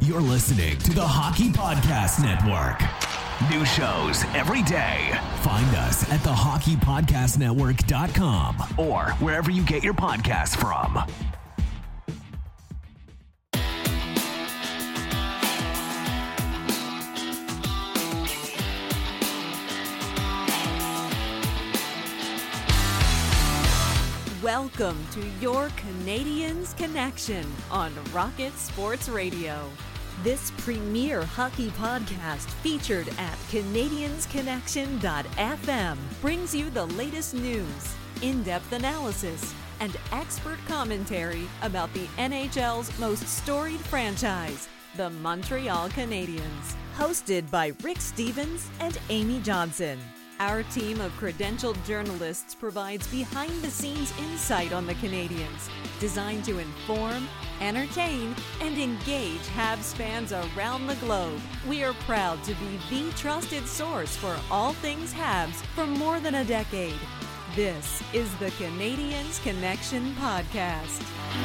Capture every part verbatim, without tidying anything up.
You're listening to the Hockey Podcast Network. New shows every day. Find us at the hockey podcast network dot com or wherever you get your podcasts from. Welcome to your Canadiens Connection on Rocket Sports Radio. This premier hockey podcast featured at Canadiens Connection dot f m brings you the latest news, in-depth analysis, and expert commentary about the N H L's most storied franchise, the Montreal Canadiens. Hosted by Rick Stevens and Amy Johnson. Our team of credentialed journalists provides behind-the-scenes insight on the Canadiens, designed to inform, entertain, and engage Habs fans around the globe. We are proud to be the trusted source for all things Habs for more than a decade. This is the Canadiens Connection Podcast.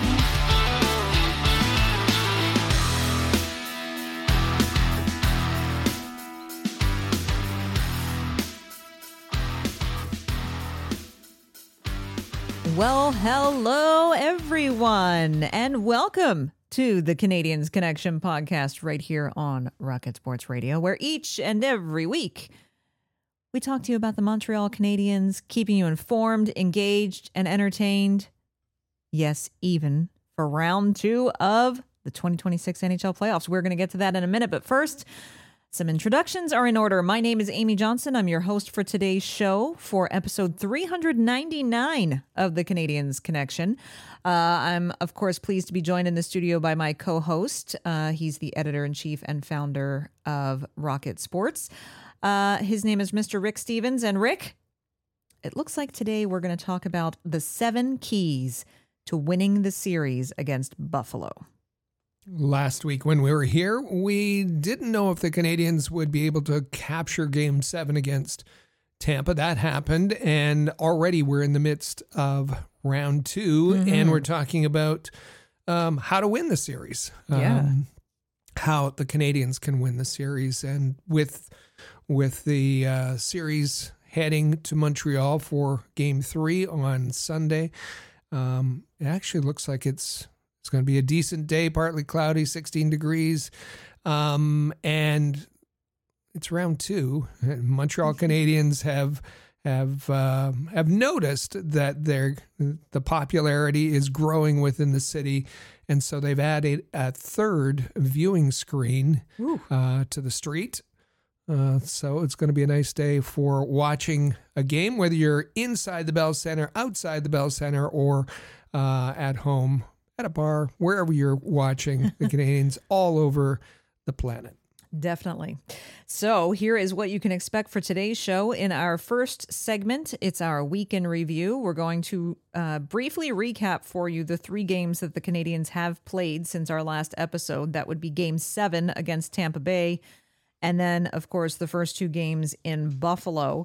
Well, hello, everyone, and welcome to the Canadiens Connection podcast right here on Rocket Sports Radio, where each and every week we talk to you about the Montreal Canadiens, keeping you informed, engaged, and entertained. Yes, even for round two of the twenty twenty-six N H L playoffs. We're going to get to that in a minute, but first, some introductions are in order. My name is Amy Johnson. I'm your host for today's show for episode three ninety-nine of the Canadiens Connection. Uh, I'm, of course, pleased to be joined in the studio by my co-host. Uh, he's the editor-in-chief and founder of Rocket Sports. Uh, his name is Mister Rick Stevens. And Rick, it looks like today we're going to talk about the seven keys to winning the series against Buffalo. Last week when we were here, we didn't know if the Canadiens would be able to capture Game seven against Tampa. That happened, and already we're in the midst of round two, mm-hmm. and we're talking about um, how to win the series. Yeah. Um, how the Canadiens can win the series. And with, with the uh, series heading to Montreal for Game three on Sunday, um, it actually looks like it's It's going to be a decent day, partly cloudy, sixteen degrees. Um, and it's round two. Montreal Canadiens have have uh, have noticed that their the popularity is growing within the city, and so they've added a third viewing screen uh, to the street. Uh, so it's going to be a nice day for watching a game, whether you're inside the Bell Center, outside the Bell Center, or uh, at home, at a bar, wherever you're watching the Canadiens all over the planet. Definitely. So here is what you can expect for today's show. In our first segment, it's our week in review. We're going to uh, briefly recap for you the three games that the Canadiens have played since our last episode. That would be Game seven against Tampa Bay, and then, of course, the first two games in Buffalo.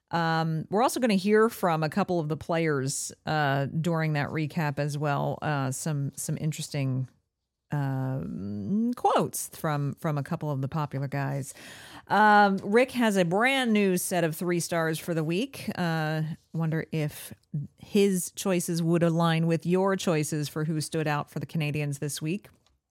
Um, we're also going to hear from a couple of the players uh, during that recap as well. Uh, some some interesting uh, quotes from from a couple of the popular guys. Um, Rick has a brand new set of three stars for the week. Uh, wonder if his choices would align with your choices for who stood out for the Canadiens this week.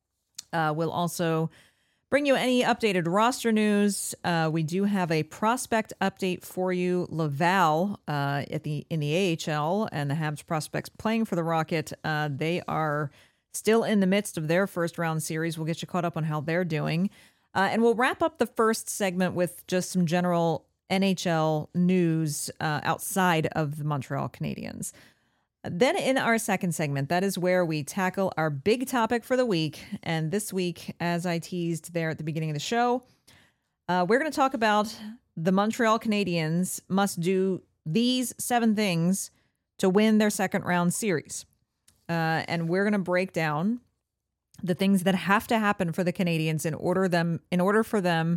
Uh, we'll also bring you any updated roster news. Uh, we do have a prospect update for you. Laval uh, at the in the A H L and the Habs prospects playing for the Rocket. Uh, they are still in the midst of their first round series. We'll get you caught up on how they're doing. Uh, and we'll wrap up the first segment with just some general N H L news uh, outside of the Montreal Canadiens. Then in our second segment, that is where we tackle our big topic for the week. And this week, as I teased there at the beginning of the show, uh, we're going to talk about the Montreal Canadiens must do these seven things to win their second round series. Uh, and we're going to break down the things that have to happen for the Canadiens in order them in order for them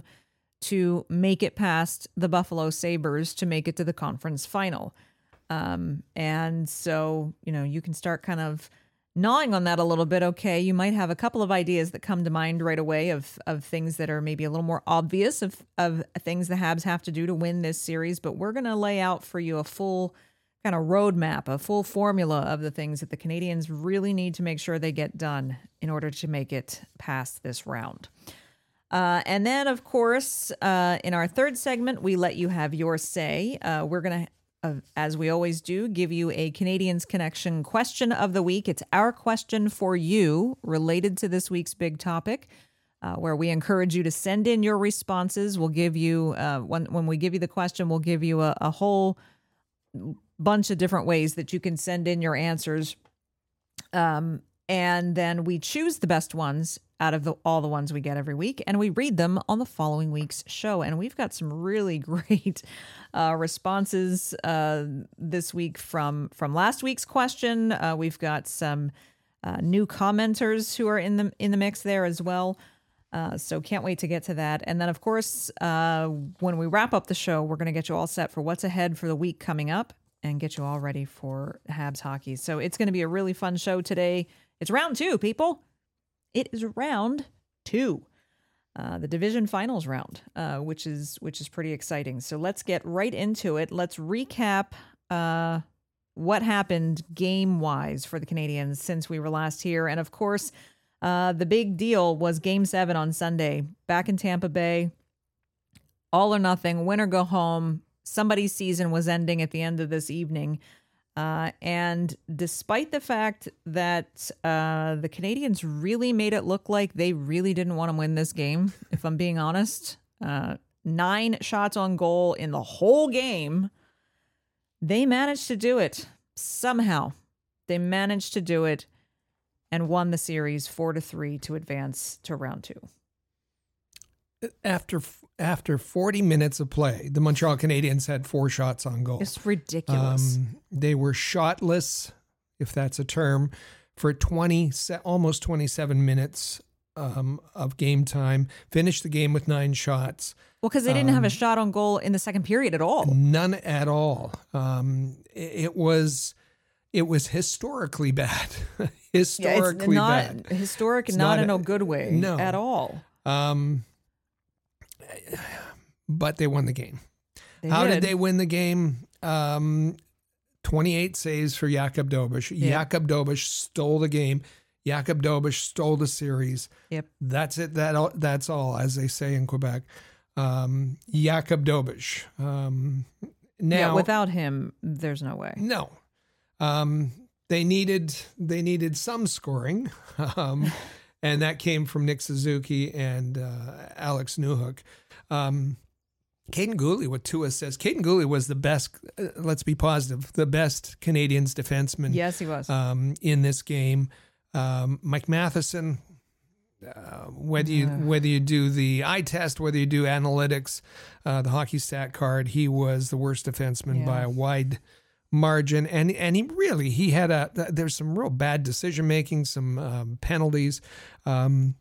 to make it past the Buffalo Sabres to make it to the conference final. Um, and so, you know, you can start kind of gnawing on that a little bit, okay, you might have a couple of ideas that come to mind right away of of things that are maybe a little more obvious of of things the Habs have to do to win this series, but we're going to lay out for you a full kind of roadmap, a full formula of the things that the Canadiens really need to make sure they get done in order to make it past this round. Uh, and then, of course, uh, in our third segment, we let you have your say. Uh, we're going to, uh, as we always do, give you a Canadiens Connection question of the week. It's our question for you related to this week's big topic, uh, where we encourage you to send in your responses. We'll give you, uh, when, when we give you the question, we'll give you a, a whole bunch of different ways that you can send in your answers. Um, and then we choose the best ones out of the, all the ones we get every week, and we read them on the following week's show. And we've got some really great uh, responses uh, this week from, from last week's question. Uh, we've got some uh, new commenters who are in the, in the mix there as well. Uh, so can't wait to get to that. And then, of course, uh, when we wrap up the show, we're going to get you all set for what's ahead for the week coming up and get you all ready for Habs hockey. So it's going to be a really fun show today. It's round two, people. It is round two, uh, the division finals round, uh, which is which is pretty exciting. So let's get right into it. Let's recap uh, what happened game-wise for the Canadiens since we were last here. And, of course, uh, the big deal was Game seven on Sunday, back in Tampa Bay. All or nothing, win or go home. Somebody's season was ending at the end of this evening. Uh, and despite the fact that uh, the Canadiens really made it look like they really didn't want to win this game, if I'm being honest, uh, nine shots on goal in the whole game, they managed to do it. Somehow, they managed to do it and won the series four to three to advance to round two. After after forty minutes of play, the Montreal Canadiens had four shots on goal. It's ridiculous. Um, they were shotless, if that's a term, for twenty almost twenty-seven minutes um, of game time. Finished the game with nine shots. Well, because they didn't um, have a shot on goal in the second period at all. None at all. Um, it, it was it was historically bad. historically yeah, it's not bad. Historic, it's not, not in a, a good way no. at all. Um. But they won the game. They How did. did they win the game? Um, twenty-eight saves for Jakub Dobeš. Yeah. Jakub Dobeš stole the game. Jakub Dobeš stole the series. Yep. That's it. That that's all, as they say in Quebec. Um, Jakub Dobeš. Um, now, yeah, without him, there's no way. No. Um, they needed they needed some scoring. Um, and that came from Nick Suzuki and uh, Alex Newhook. Um, Caden Gooley with two assists. Caden Gooley was the best, uh, let's be positive, the best Canadiens defenseman. Yes, he was. Um, in this game. Um, Mike Matheson, uh, whether you Yeah. whether you do the eye test, whether you do analytics, uh, the hockey stat card, he was the worst defenseman Yeah. by a wide margin. And and he really, he had a, there's some real bad decision making, some um, penalties. Um,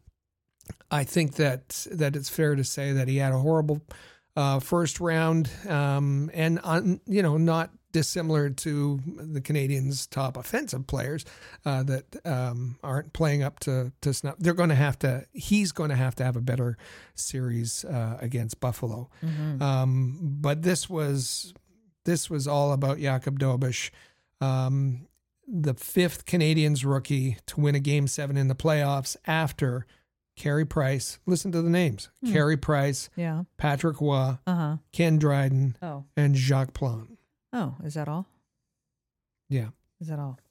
I think that that it's fair to say that he had a horrible uh, first round, um, and on, you know, not dissimilar to the Canadiens' top offensive players uh, that um, aren't playing up to to snuff. They're going to have to. He's going to have to have a better series uh, against Buffalo. Mm-hmm. Um, but this was this was all about Jakub Dobeš, um, the fifth Canadiens rookie to win a Game Seven in the playoffs after Carey Price. Listen to the names: Hmm. Carey Price, Yeah. Patrick Roy, Uh huh. Ken Dryden, Oh. and Jacques Plante. Oh, is that all? Yeah. Is that all?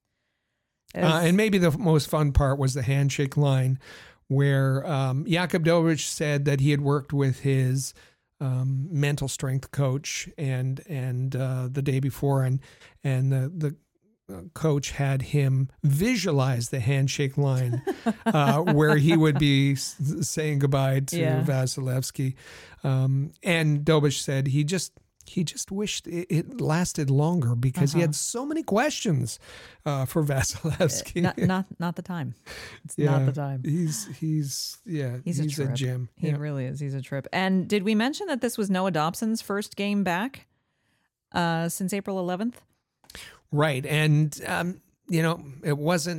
Uh, It's- and maybe the most fun part was the handshake line where um, Jakub Dobeš said that he had worked with his um, mental strength coach and and uh, the day before, and and the, the coach had him visualize the handshake line uh, where he would be s- saying goodbye to Yeah. Vasilevsky. Um, and Dobeš said he just he just wished it, it lasted longer because he Uh-huh. had so many questions uh, for Vasilevsky. not not not the time. It's Yeah, not the time. He's he's yeah He's, he's, a a, trip. gem. He Yeah. really is. He's a trip. And did we mention that this was Noah Dobson's first game back uh, since April eleventh? Right, and um, you know it wasn't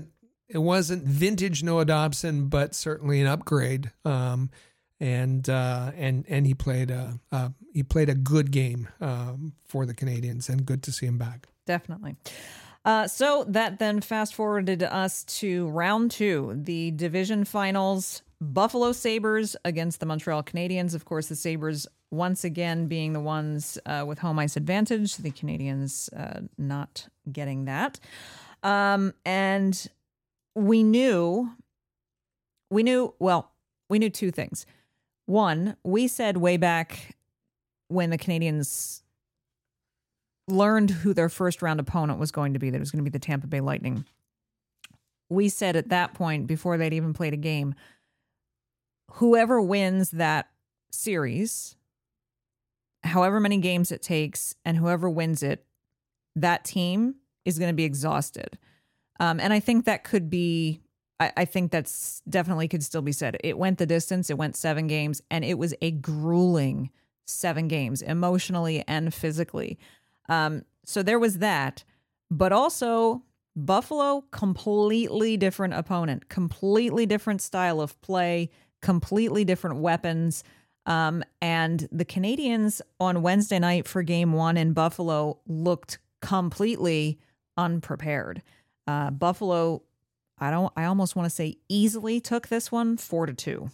it wasn't vintage Noah Dobson, but certainly an upgrade. Um, and uh, and and he played a uh, he played a good game um, for the Canadiens, and good to see him back. Definitely. Uh, so that then fast forwarded us to round two, the division finals. Buffalo Sabres against the Montreal Canadiens. Of course, the Sabres once again being the ones uh, with home ice advantage. The Canadiens uh, not getting that. Um, and we knew, we knew, well, we knew two things. One, we said way back when the Canadiens learned who their first round opponent was going to be, that it was going to be the Tampa Bay Lightning. We said at that point, before they'd even played a game, whoever wins that series, however many games it takes, and whoever wins it, that team is going to be exhausted. Um, and I think that could be, I, I think that's definitely could still be said. It went the distance. It went seven games, and it was a grueling seven games, emotionally and physically. Um, so there was that, but also Buffalo, completely different opponent, completely different style of play, completely different weapons. Um, and the Canadiens on Wednesday night for game one in Buffalo looked completely unprepared. Uh, Buffalo, I don't, I almost want to say easily took this one four to two.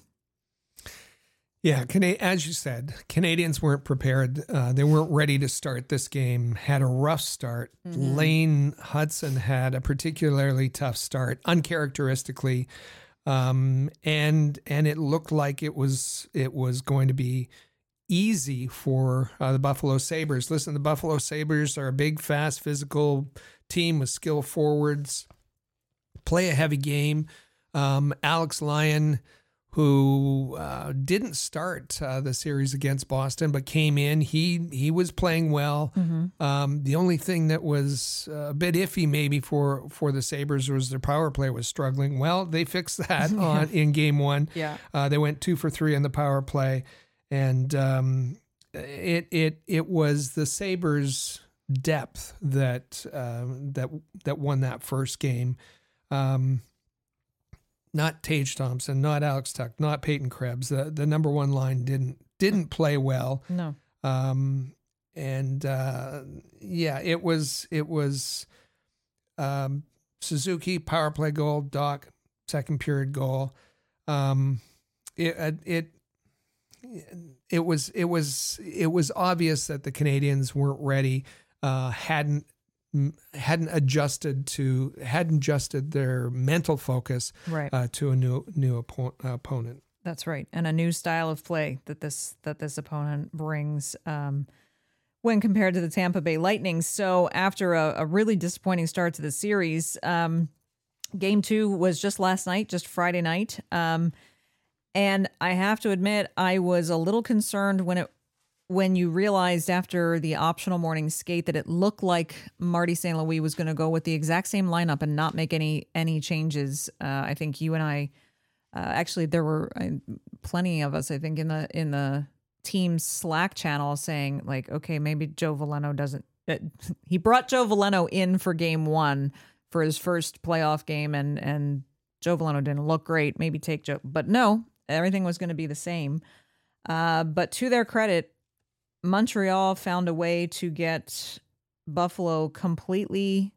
Yeah, as you said, Canadiens weren't prepared. Uh, they weren't ready to start this game, had a rough start. Mm-hmm. Lane Hudson had a particularly tough start, uncharacteristically. Um, and and it looked like it was it was going to be easy for uh, the Buffalo Sabres. Listen, the Buffalo Sabres are a big, fast, physical team with skilled forwards, play a heavy game. Um, Alex Lyon, who uh, didn't start uh, the series against Boston, but came in. He he was playing well. Mm-hmm. Um, the only thing that was a bit iffy maybe for, for the Sabres was their power play was struggling. Well, they fixed that on in game one. Yeah, uh, they went two for three on the power play, and um, it it it was the Sabres' depth that uh, that that won that first game. Um, Not Tage Thompson, not Alex Tuck, not Peyton Krebs. The the number one line didn't didn't play well. No. Um, and uh, yeah, it was it was um, Suzuki power play goal, Doc second period goal. Um, it it it was it was it was obvious that the Canadiens weren't ready. Uh, hadn't. hadn't adjusted to hadn't adjusted their mental focus right. uh, to a new new oppo- uh, opponent. That's right, and a new style of play that this that this opponent brings um, when compared to the Tampa Bay Lightning. So after a, a really disappointing start to the series, um, game two was just last night, just Friday night, um, and I have to admit I was a little concerned when it. when you realized after the optional morning skate that it looked like Marty Saint Louis was going to go with the exact same lineup and not make any any changes. Uh, I think you and I, uh, actually, there were uh, plenty of us, I think, in the in the team's Slack channel saying, like, okay, maybe Joe Veleno doesn't. Uh, he brought Joe Veleno in for game one for his first playoff game, and and Joe Veleno didn't look great. Maybe take Joe, but no, everything was going to be the same. Uh, but to their credit, Montreal found a way to get Buffalo completely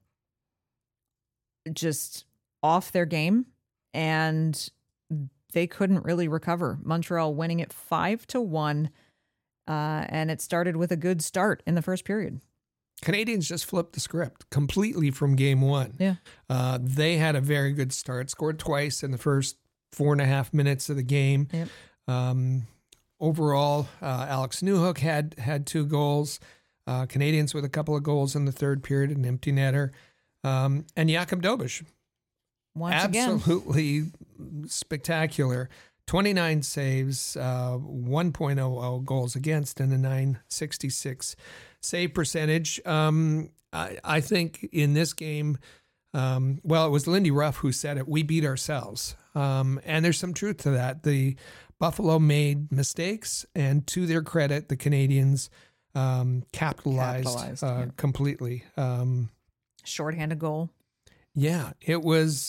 just off their game, and they couldn't really recover. Montreal winning it five to one, uh, and it started with a good start in the first period. Canadiens just flipped the script completely from game one. Yeah, uh, they had a very good start, scored twice in the first four and a half minutes of the game. Yep. Um, Overall, uh, Alex Newhook had had two goals. Uh, Canadiens with a couple of goals in the third period, an empty netter. Um, and Jakub Dobeš, Once absolutely again. spectacular. twenty-nine saves, uh, one point oh oh goals against, and a nine sixty-six save percentage. Um, I, I think in this game, um, well, it was Lindy Ruff who said it, we beat ourselves. Um, and there's some truth to that. The Buffalo made mistakes, and to their credit, the Canadiens um, capitalized, capitalized uh, yeah. completely. Um, Shorthanded goal. Yeah, it was.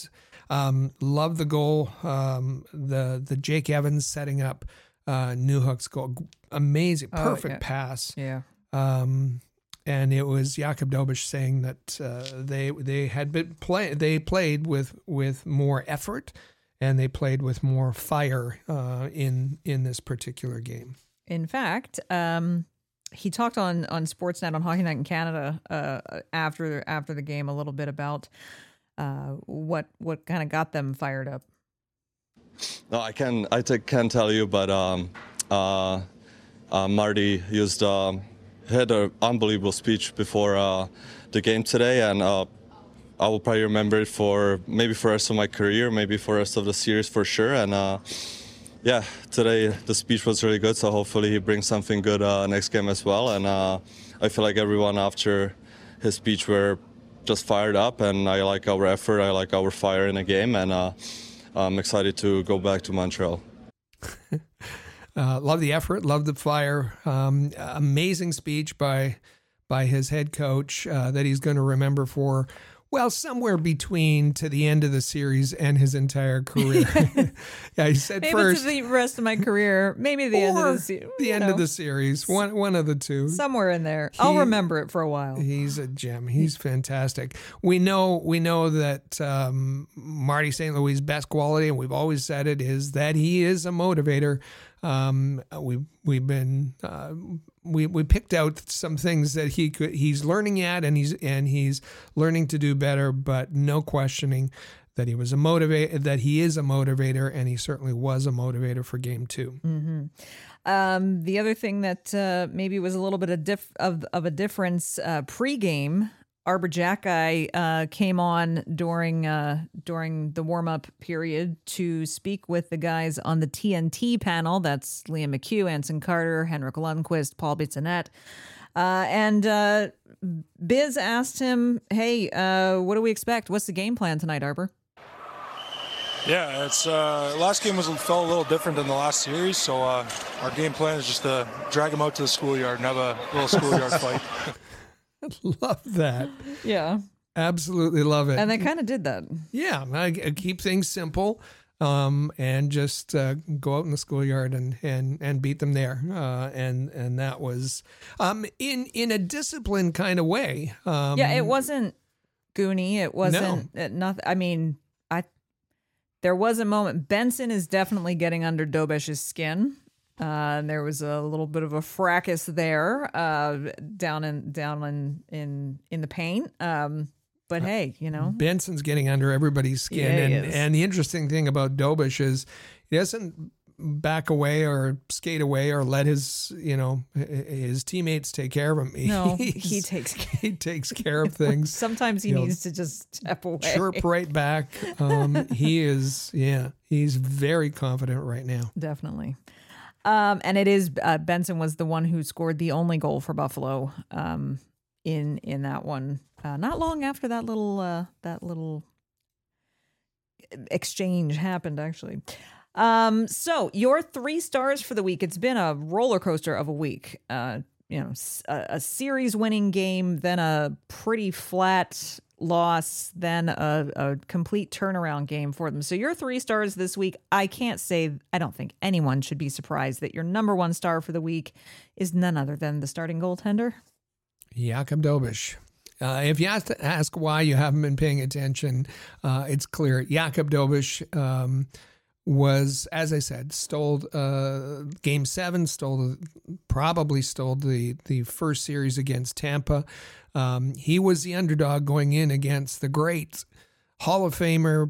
Um, love the goal. Um, the the Jake Evans setting up uh, Newhook's goal. Amazing, perfect oh, yeah. pass. Yeah. Um, and it was Jakub Dobiš saying that uh, they they had been play they played with with more effort and they played with more fire uh, in in this particular game. In fact, um, he talked on on Sportsnet on Hockey Night in Canada uh, after after the game a little bit about uh, what what kind of got them fired up. No, I can I t- can't tell you, but um, uh, uh, Marty used. Um, had an unbelievable speech before uh, the game today, and uh, I will probably remember it for maybe for the rest of my career, maybe for the rest of the series for sure. And uh, yeah, today the speech was really good, so hopefully he brings something good uh, next game as well. And uh, I feel like everyone after his speech were just fired up, and I like our effort, I like our fire in the game, and uh, I'm excited to go back to Montreal. Uh, love the effort, love the fire. Um, amazing speech by by his head coach uh, that he's going to remember for, well, somewhere between to the end of the series and his entire career. Yeah, he said maybe first. to the rest of my career, maybe the end of the series. The end know. of the series, one one of the two. Somewhere in there. He, I'll remember it for a while. He's a gem. He's fantastic. We know we know that um, Marty Saint Louis' best quality, and we've always said it, is that he is a motivator. Um, we we've been uh, we we picked out some things that he could he's learning at, and he's and he's learning to do better. But no questioning that he was a motivate that he is a motivator, and he certainly was a motivator for Game Two. Mm-hmm. Um, the other thing that uh, maybe was a little bit of diff- of, of a difference uh, pregame. Arber Xhekaj uh, came on during uh, during the warm-up period to speak with the guys on the T N T panel. That's Liam McHugh, Anson Carter, Henrik Lundqvist, Paul Bissonnette. Uh, and uh, Biz asked him, hey, uh, what do we expect? What's the game plan tonight, Arber? Yeah, it's uh, last game was felt a little different than the last series, so uh, our game plan is just to drag them out to the schoolyard and have a little schoolyard fight. Love that. Yeah. Absolutely love it. And they kind of did that. Yeah. I, I keep things simple um, and just uh, go out in the schoolyard and, and, and beat them there. Uh, and and that was um, in, in a disciplined kind of way. Um, yeah, it wasn't goony. It wasn't no. nothing. I mean, I there was a moment. Benson is definitely getting under Dobiš's skin. Uh, and there was a little bit of a fracas there, uh, down in down in in in the paint. Um, but hey, you know, Benson's getting under everybody's skin, yeah, and and the interesting thing about Dobiš is he doesn't back away or skate away or let his you know his teammates take care of him. No, He's, he takes he takes care of things. Sometimes he you needs know, to just step away, chirp right back. Um, he is, yeah, he's very confident right now. Definitely. Um, and it is uh, Benson was the one who scored the only goal for Buffalo um, in in that one. Uh, not long after that little uh, that little exchange happened, actually. Um, so your three stars for the week. It's been a roller coaster of a week. Uh, you know, a, a series winning game, then a pretty flat loss, then a, a complete turnaround game for them. So your three stars this week, I can't say, I don't think anyone should be surprised that your number one star for the week is none other than the starting goaltender, Jakub Dobiš. Uh, if you have to ask why you haven't been paying attention, uh, it's clear. Jakub Dobiš um, was, as I said, stole uh, game seven, stole probably stole the, the first series against Tampa. Um, he was the underdog going in against the great Hall of Famer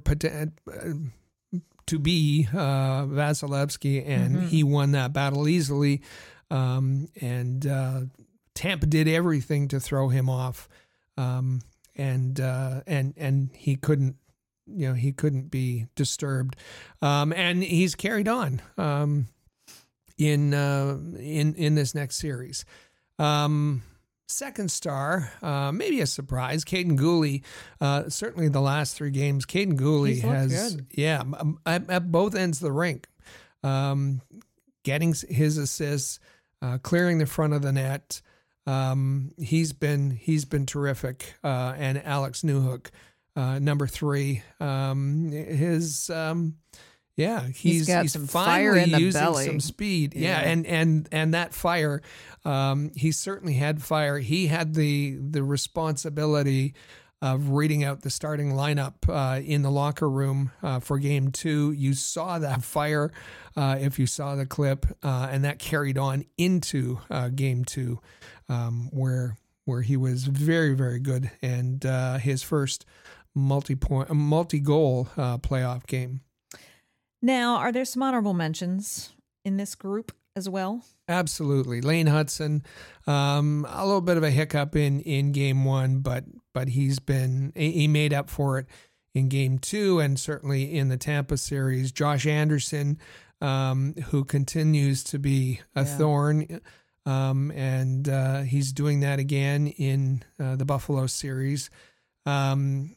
to be uh, Vasilevsky, and mm-hmm. he won that battle easily. Um, and uh, Tampa did everything to throw him off, um, and uh, and and he couldn't, you know, he couldn't be disturbed. Um, and he's carried on um, in uh, in in this next series. Um, Second star, uh, maybe a surprise, Kaiden Guhle. Uh, certainly the last three games, Kaiden Guhle has, good. yeah, at, at both ends of the rink, um, getting his assists, uh, clearing the front of the net. Um, he's been he's been terrific, uh, and Alex Newhook uh, number three. Um, his, um, yeah, he's, he's got he's some finally fire in the using belly. some speed. Yeah. Yeah. and and and that fire, um, he certainly had fire. He had the the responsibility of reading out the starting lineup uh, in the locker room uh, for game two. You saw that fire uh, if you saw the clip, uh, and that carried on into uh, game two, um, where where he was very, very good, and uh, his first multi-point, multi-goal uh, playoff game. Now, are there some honorable mentions in this group as well? Absolutely. Lane Hudson, um, a little bit of a hiccup in, in game one, but but he's been, he made up for it in game two and certainly in the Tampa series. Josh Anderson, um, who continues to be a Yeah. thorn, um, and uh, he's doing that again in uh, the Buffalo series. Um,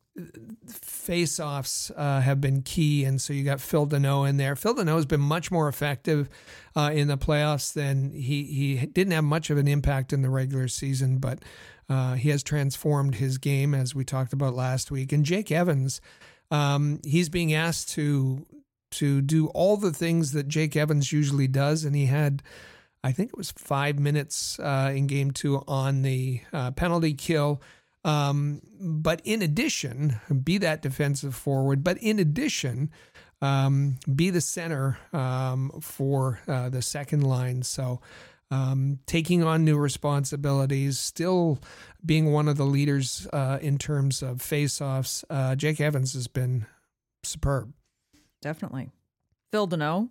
Face-offs uh, have been key, and so you got Phil Deneau in there. Phil Deneau has been much more effective uh, in the playoffs than he he didn't have much of an impact in the regular season, but uh, he has transformed his game, as we talked about last week. And Jake Evans, um, he's being asked to to do all the things that Jake Evans usually does, and he had, I think it was five minutes uh, in game two on the uh, penalty kill. Um, but in addition, be that defensive forward, but in addition, um, be the center um, for uh, the second line. So um, taking on new responsibilities, still being one of the leaders uh, in terms of faceoffs. Uh, Jake Evans has been superb. Definitely. Phil Deneau.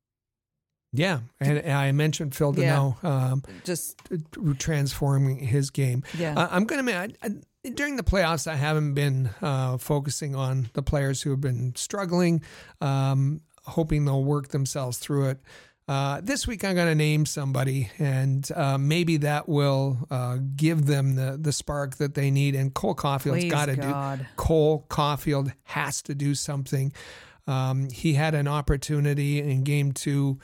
Yeah, and I mentioned Phil Deneau, yeah. um, just transforming his game. Yeah, uh, I'm going to during the playoffs, I haven't been uh, focusing on the players who have been struggling, um, hoping they'll work themselves through it. Uh, this week, I'm going to name somebody, and uh, maybe that will uh, give them the the spark that they need. And Cole Caulfield's got to do. Cole Caulfield has to do something. Um, he had an opportunity in game two,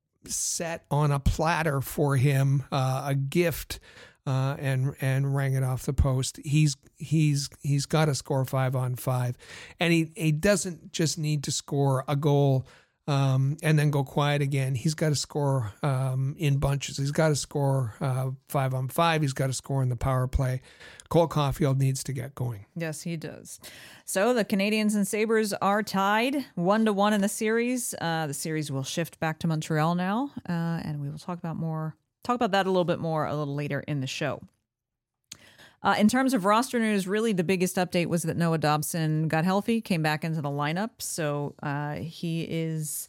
set on a platter for him, uh, a gift, uh, and and rang it off the post. He's he's he's got to score five on five, and he he doesn't just need to score a goal um, and then go quiet again. He's got to score um, in bunches. He's got to score uh, five on five. He's got to score in the power play. Cole Caulfield needs to get going. Yes, he does. So the Canadiens and Sabres are tied one to one in the series. Uh, the series will shift back to Montreal now, uh, and we will talk about more talk about that a little bit more a little later in the show. Uh, in terms of roster news, really the biggest update was that Noah Dobson got healthy, came back into the lineup. So uh, he is.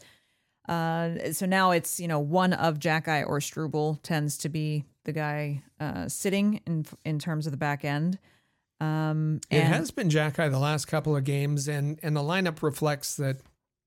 Uh, so now it's, you know, one of Jack-Eye or Struble tends to be the guy uh, sitting in in terms of the back end. Um, it has been Jack-Eye the last couple of games, and, and the lineup reflects that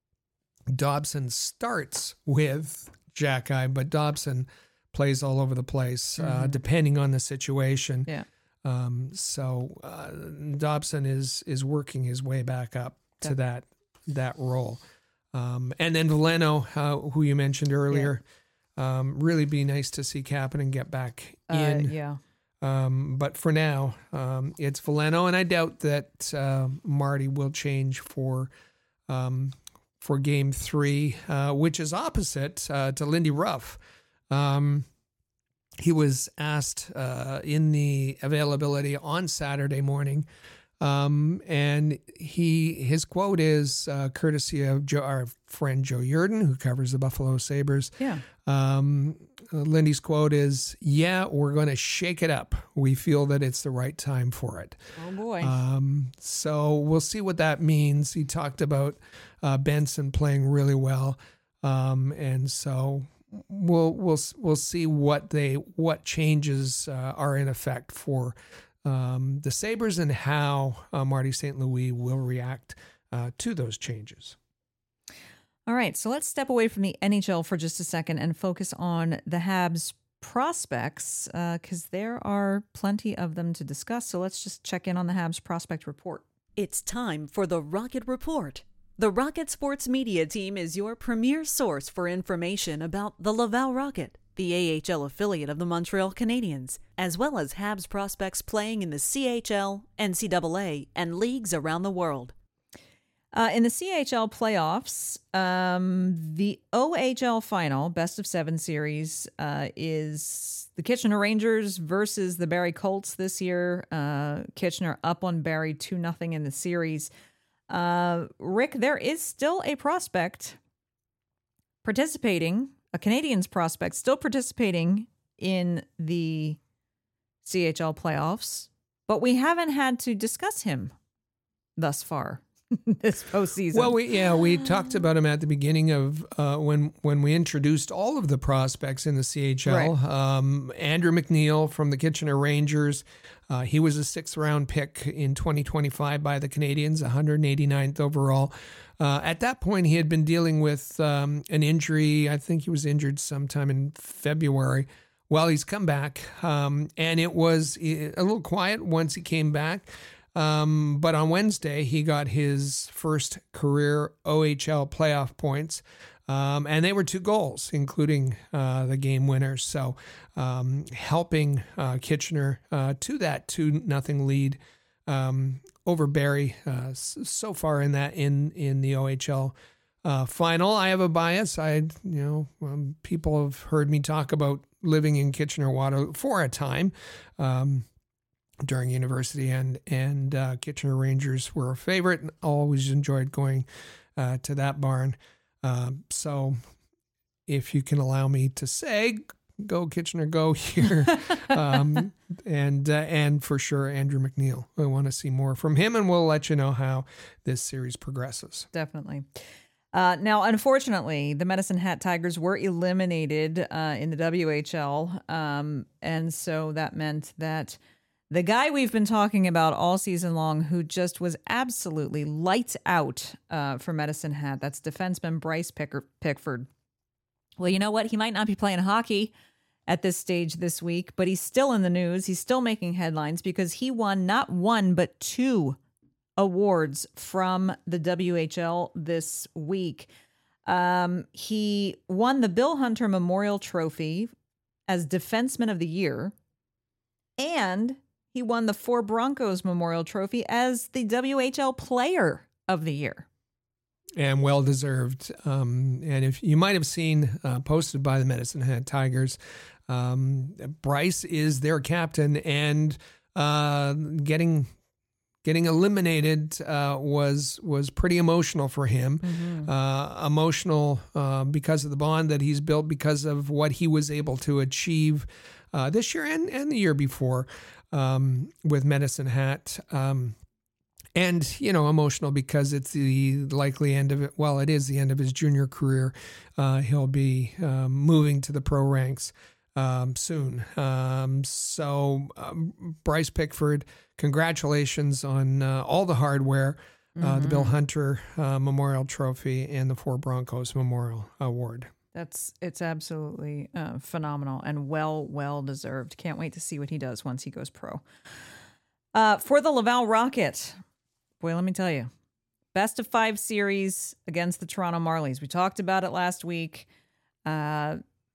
Dobson starts with Jack-Eye, but Dobson plays all over the place, mm-hmm. uh, depending on the situation. Yeah. Um, so uh, Dobson is is working his way back up to that that role. Um, and then Veleno, uh, who you mentioned earlier, yeah. um, really be nice to see Kapanen get back in. Uh, yeah. Um, but for now, um, it's Veleno, and I doubt that uh, Marty will change for um, for game three, uh, which is opposite uh, to Lindy Ruff. Um, he was asked uh, in the availability on Saturday morning, um, and he his quote is uh, courtesy of Joe, our friend Joe Yerdon, who covers the Buffalo Sabres. Yeah. Um, Lindy's quote is, "Yeah, we're going to shake it up. We feel that it's the right time for it." Oh boy. Um, so we'll see what that means. He talked about uh, Benson playing really well, um, and so we'll we'll we'll see what they what changes uh, are in effect for um, the Sabres and how uh, Marty Saint Louis will react uh, to those changes. All right, so let's step away from the N H L for just a second and focus on the Habs prospects, because uh, there are plenty of them to discuss. So let's just check in on the Habs prospect report. It's time for the Rocket Report. The Rocket Sports Media Team is your premier source for information about the Laval Rocket, the A H L affiliate of the Montreal Canadiens, as well as Habs prospects playing in the C H L, N C double A, and leagues around the world. Uh, in the C H L playoffs, um, the O H L final, best of seven series, uh, is the Kitchener Rangers versus the Barrie Colts this year. Uh, Kitchener up on Barrie two nothing in the series. Uh, Rick, there is still a prospect participating, a Canadiens prospect still participating in the C H L playoffs, but we haven't had to discuss him thus far. This postseason. Well, we, yeah, we talked about him at the beginning of uh, when when we introduced all of the prospects in the C H L. Right. Um, Andrew McNeil from the Kitchener Rangers. Uh, he was a sixth round pick in twenty twenty-five by the Canadiens, one hundred eighty-ninth overall. Uh, at that point, he had been dealing with um, an injury. I think he was injured sometime in February. Well, he's come back, um, and it was a little quiet once he came back. Um, but on Wednesday, he got his first career O H L playoff points, um, and they were two goals, including uh, the game winners. So um, helping uh, Kitchener uh, to that two nothing lead um, over Barrie uh, so far in that in in the O H L uh, final. I have a bias. I you know um, people have heard me talk about living in Kitchener-Waterloo for a time. Um, during university, and and uh, Kitchener Rangers were a favorite, and always enjoyed going uh, to that barn. Uh, so if you can allow me to say, go Kitchener, go here. um, and uh, and for sure, Andrew McNeil. I want to see more from him, and we'll let you know how this series progresses. Definitely. Uh, now, unfortunately, the Medicine Hat Tigers were eliminated uh, in the W H L, um, and so that meant that the guy we've been talking about all season long, who just was absolutely lights out uh, for Medicine Hat, that's defenseman Bryce Picker- Pickford. Well, you know what? He might not be playing hockey at this stage this week, but he's still in the news. He's still making headlines because he won not one, but two awards from the W H L this week. Um, he won the Bill Hunter Memorial Trophy as Defenseman of the Year, and he won the Four Broncos Memorial Trophy as the W H L Player of the Year. And well-deserved. Um, and if you might have seen, uh, posted by the Medicine Hat Tigers, um, Bryce is their captain, and uh, getting getting eliminated uh, was was pretty emotional for him. Mm-hmm. Uh, emotional uh, because of the bond that he's built, because of what he was able to achieve uh, this year and, and the year before. Um, with Medicine Hat, um, and, you know, emotional because it's the likely end of it. Well, it is the end of his junior career. Uh, he'll be um, moving to the pro ranks um, soon. Um, so, um, Bryce Pickford, congratulations on uh, all the hardware, uh, mm-hmm. the Bill Hunter uh, Memorial Trophy and the Four Broncos Memorial Award. That's it's absolutely uh, phenomenal and well, well deserved. Can't wait to see what he does once he goes pro. Uh, for the Laval Rocket, boy, let me tell you, best of five series against the Toronto Marlies. We talked about it last week. Uh,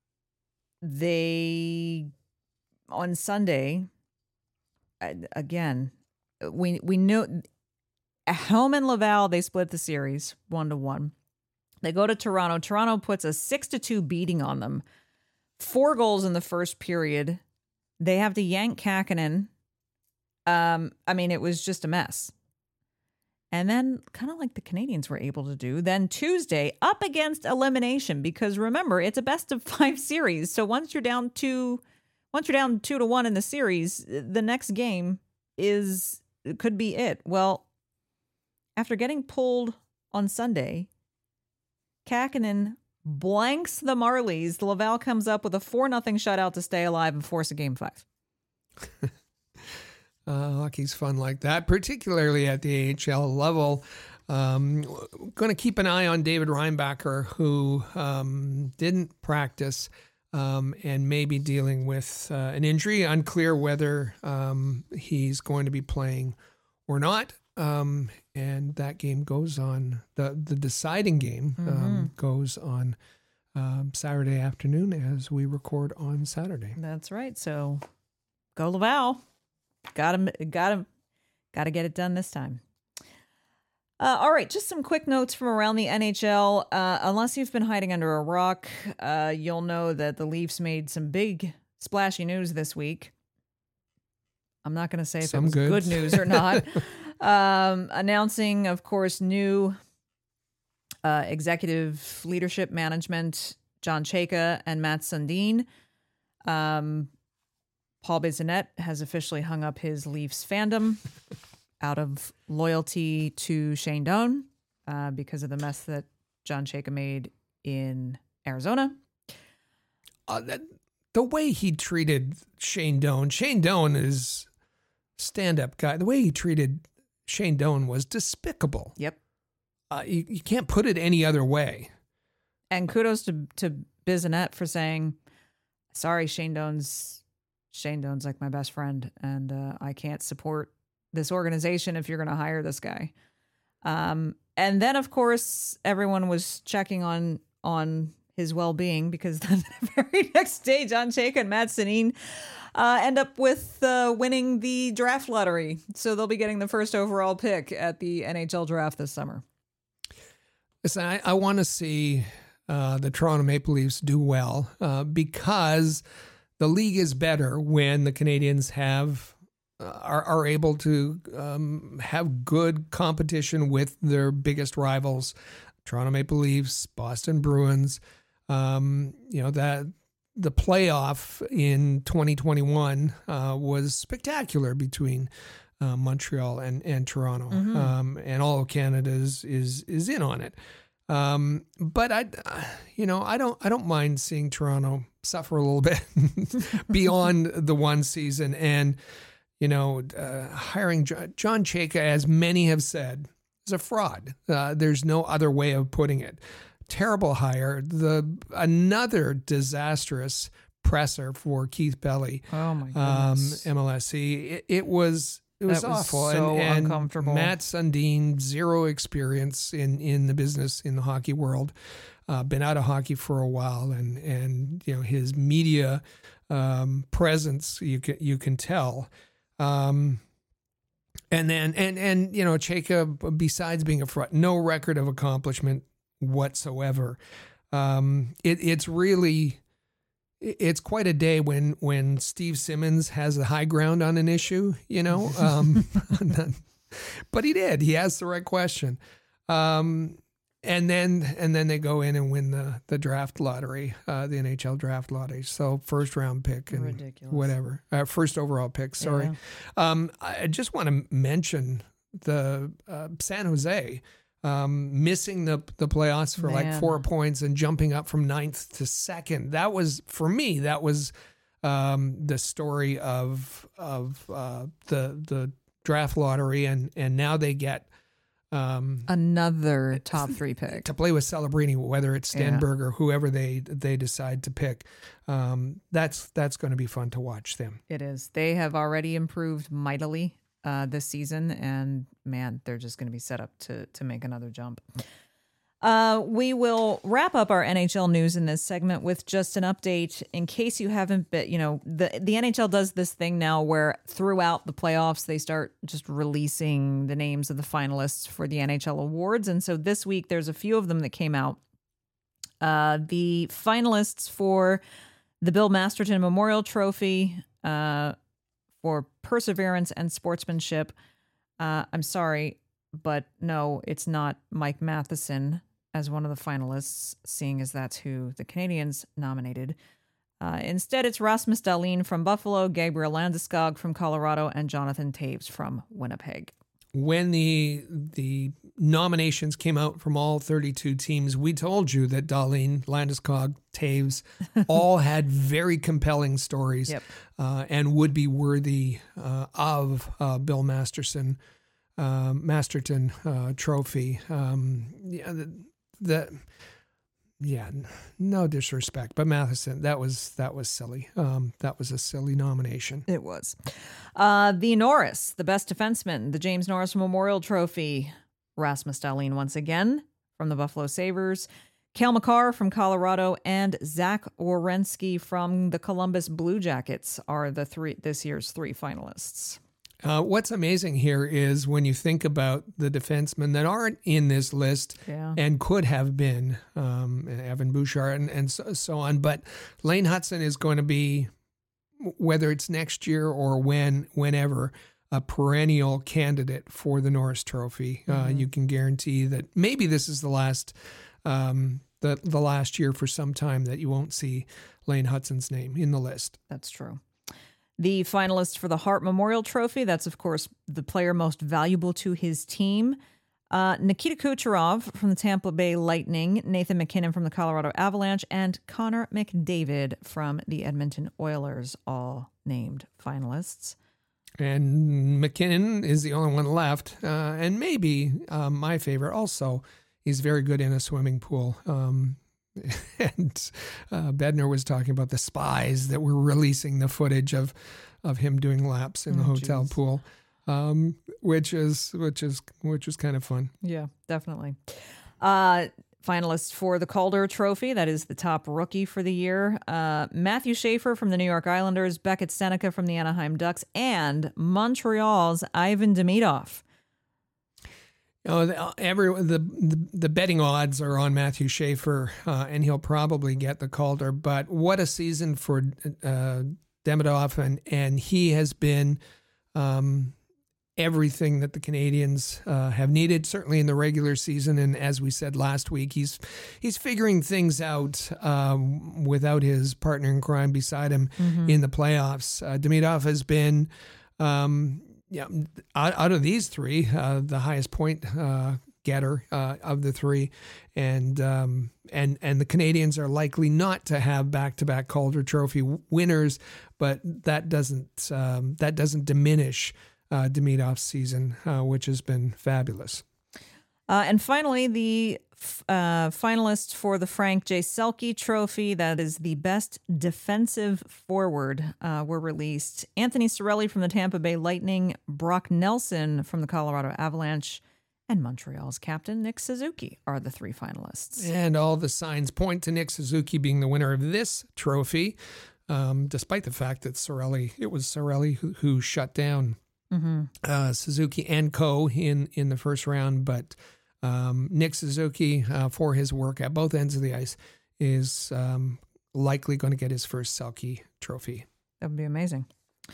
they on Sunday again. We we knew at home in Laval they split the series one to one. They go to Toronto. Toronto puts a six to two beating on them. Four goals in the first period. They have to yank Kakkonen. Um, I mean, it was just a mess. And then, kind of like the Canadiens were able to do, then Tuesday, up against elimination, because remember, it's a best of five series. So once you're down two, once you're down two to one in the series, the next game is could be it. Well, after getting pulled on Sunday, Kakkonen blanks the Marlies. Laval comes up with a four nothing shutout to stay alive and force a game five. uh, hockey's fun like that, particularly at the A H L level. Um, going to keep an eye on David Reinbacher, who um, didn't practice um, and may be dealing with uh, an injury. Unclear whether um, he's going to be playing or not. Um, and that game goes on, the, the deciding game um, mm-hmm. goes on um, Saturday afternoon as we record on Saturday. That's right. So go Laval. Got him. Got him. Got to get it done this time. Uh, all right, just some quick notes from around the N H L. Uh, unless you've been hiding under a rock, uh, you'll know that the Leafs made some big splashy news this week. I'm not going to say if Some it was goods. good news or not. um, announcing, of course, new uh, executive leadership management, John Chayka and Matt Sundin. Um, Paul Bissonnette has officially hung up his Leafs fandom out of loyalty to Shane Doan uh, because of the mess that John Chayka made in Arizona. Uh, that, the way he treated Shane Doan, Shane Doan is stand-up guy. The way he treated Shane Doan was despicable. Yep. Uh, you, you can't put it any other way. And kudos to to Bissonnette for saying, sorry, Shane Doan's Shane Doan's like my best friend, and uh, I can't support this organization if you're going to hire this guy. Um, and then, of course, everyone was checking on on his well-being because the very next day, John Chayka and Matt Sundin uh, end up with uh, winning the draft lottery. So they'll be getting the first overall pick at the N H L draft this summer. Listen, I, I want to see uh, the Toronto Maple Leafs do well uh, because the league is better when the Canadians have uh, are are able to um, have good competition with their biggest rivals, Toronto Maple Leafs, Boston Bruins. Um, you know that the playoff in twenty twenty-one uh, was spectacular between uh, Montreal and and Toronto, Mm-hmm. um, and all of Canada is is is in on it. Um, but I, you know, I don't I don't mind seeing Toronto suffer a little bit beyond the one season, and you know, uh, hiring John, John Chayka, as many have said, is a fraud. Uh, there's no other way of putting it. Terrible hire. The another disastrous presser for Keith Belly. Oh my um, goodness. M L S C. It, it was it was That was awful. so and, and uncomfortable. Matt Sundin, zero experience in in the business in the hockey world. Uh, been out of hockey for a while, and and you know his media um, presence you can you can tell. Um, and then and and you know Chayka, besides being a fraud, no record of accomplishment whatsoever. Um, it, it's really, it's quite a day when when Steve Simmons has the high ground on an issue, you know. Um, but he did. He asked the right question. Um, and then and then they go in and win the the draft lottery, uh, the N H L draft lottery. So first round pick and Ridiculous. whatever, uh, first overall pick. Sorry. Yeah. Um, I just want to mention the uh, San Jose. Um, missing the the playoffs for like Man. four points and jumping up from ninth to second. That was, for me, that was um, the story of of uh, the the draft lottery, and and now they get um, Another top three pick. to play with Celebrini, whether it's Yeah. Stenberg or whoever they they decide to pick. Um, that's that's going to be fun to watch them. It is. They have already improved mightily uh, this season, and man, they're just going to be set up to to make another jump. Uh, we will wrap up our N H L news in this segment with just an update in case you haven't been, you know, the, the N H L does this thing now where throughout the playoffs, they start just releasing the names of the finalists for the N H L awards. And so this week, there's a few of them that came out. Uh, the finalists for the Bill Masterton Memorial Trophy, uh, for perseverance and sportsmanship. Uh, I'm sorry, but no, it's not Mike Matheson as one of the finalists, seeing as that's who the Canadians nominated. Uh, instead, it's Rasmus Dahlin from Buffalo, Gabriel Landeskog from Colorado, and Jonathan Toews from Winnipeg. When the the nominations came out from all thirty-two teams, we told you that Dahlin, Landeskog, Toews all had very compelling stories, Yep. uh, and would be worthy uh, of uh, Bill Masterson um, Masterton uh, Trophy. Um, yeah, the, the yeah, no disrespect, but Matheson, that was that was silly. Um, that was a silly nomination. It was. Uh, the Norris, the best defenseman, the James Norris Memorial Trophy. Rasmus Dahlin once again from the Buffalo Sabres. Cale Makar from Colorado and Zach Werenski from the Columbus Blue Jackets are the three this year's three finalists. Uh, what's amazing here is when you think about the defensemen that aren't in this list Yeah. and could have been, um, Evan Bouchard and, and so, so on, but Lane Hutson is going to be, whether it's next year or when, whenever, a perennial candidate for the Norris Trophy. Uh, Mm-hmm. you can guarantee that maybe this is the last, um, the the last year for some time that you won't see Lane Hutson's name in the list. That's true. The finalists for the Hart Memorial Trophy, that's, of course, the player most valuable to his team. Uh, Nikita Kucherov from the Tampa Bay Lightning, Nathan MacKinnon from the Colorado Avalanche, and Connor McDavid from the Edmonton Oilers, all named finalists. And McKinnon is the only one left. Uh, and maybe uh, my favorite also, he's very good in a swimming pool. Um, and uh, Bednar was talking about the spies that were releasing the footage of, of him doing laps in the Oh, hotel geez. pool, um, which is which is which was kind of fun. Yeah, definitely. Uh, finalists for the Calder Trophy, that is the top rookie for the year. Uh, Matthew Schaefer from the New York Islanders, Beckett Seneca from the Anaheim Ducks, and Montreal's Ivan Demidov. You know, the, every the, the the betting odds are on Matthew Schaefer, uh, and he'll probably get the Calder. But what a season for uh, Demidov, and and he has been um, everything that the Canadians uh, have needed, certainly in the regular season. And as we said last week, he's he's figuring things out um, without his partner in crime beside him Mm-hmm. in the playoffs. Uh, Demidov has been. Um, Yeah, out, out of these three, uh, the highest point uh, getter uh, of the three, and um, and and the Canadians are likely not to have back-to-back Calder Trophy winners, but that doesn't um, that doesn't diminish uh, Demidov's season, uh, which has been fabulous. Uh, and finally, the uh, finalists for the Frank J. Selke Trophy, that is the best defensive forward, uh, were released. Anthony Cirelli from the Tampa Bay Lightning, Brock Nelson from the Colorado Avalanche, and Montreal's captain, Nick Suzuki, are the three finalists. And all the signs point to Nick Suzuki being the winner of this trophy, um, despite the fact that Cirelli, it was Cirelli who, who shut down Mm-hmm. uh, Suzuki and Co. in, in the first round, but um, Nick Suzuki, uh, for his work at both ends of the ice, is um, likely going to get his first Selke Trophy. That would be amazing.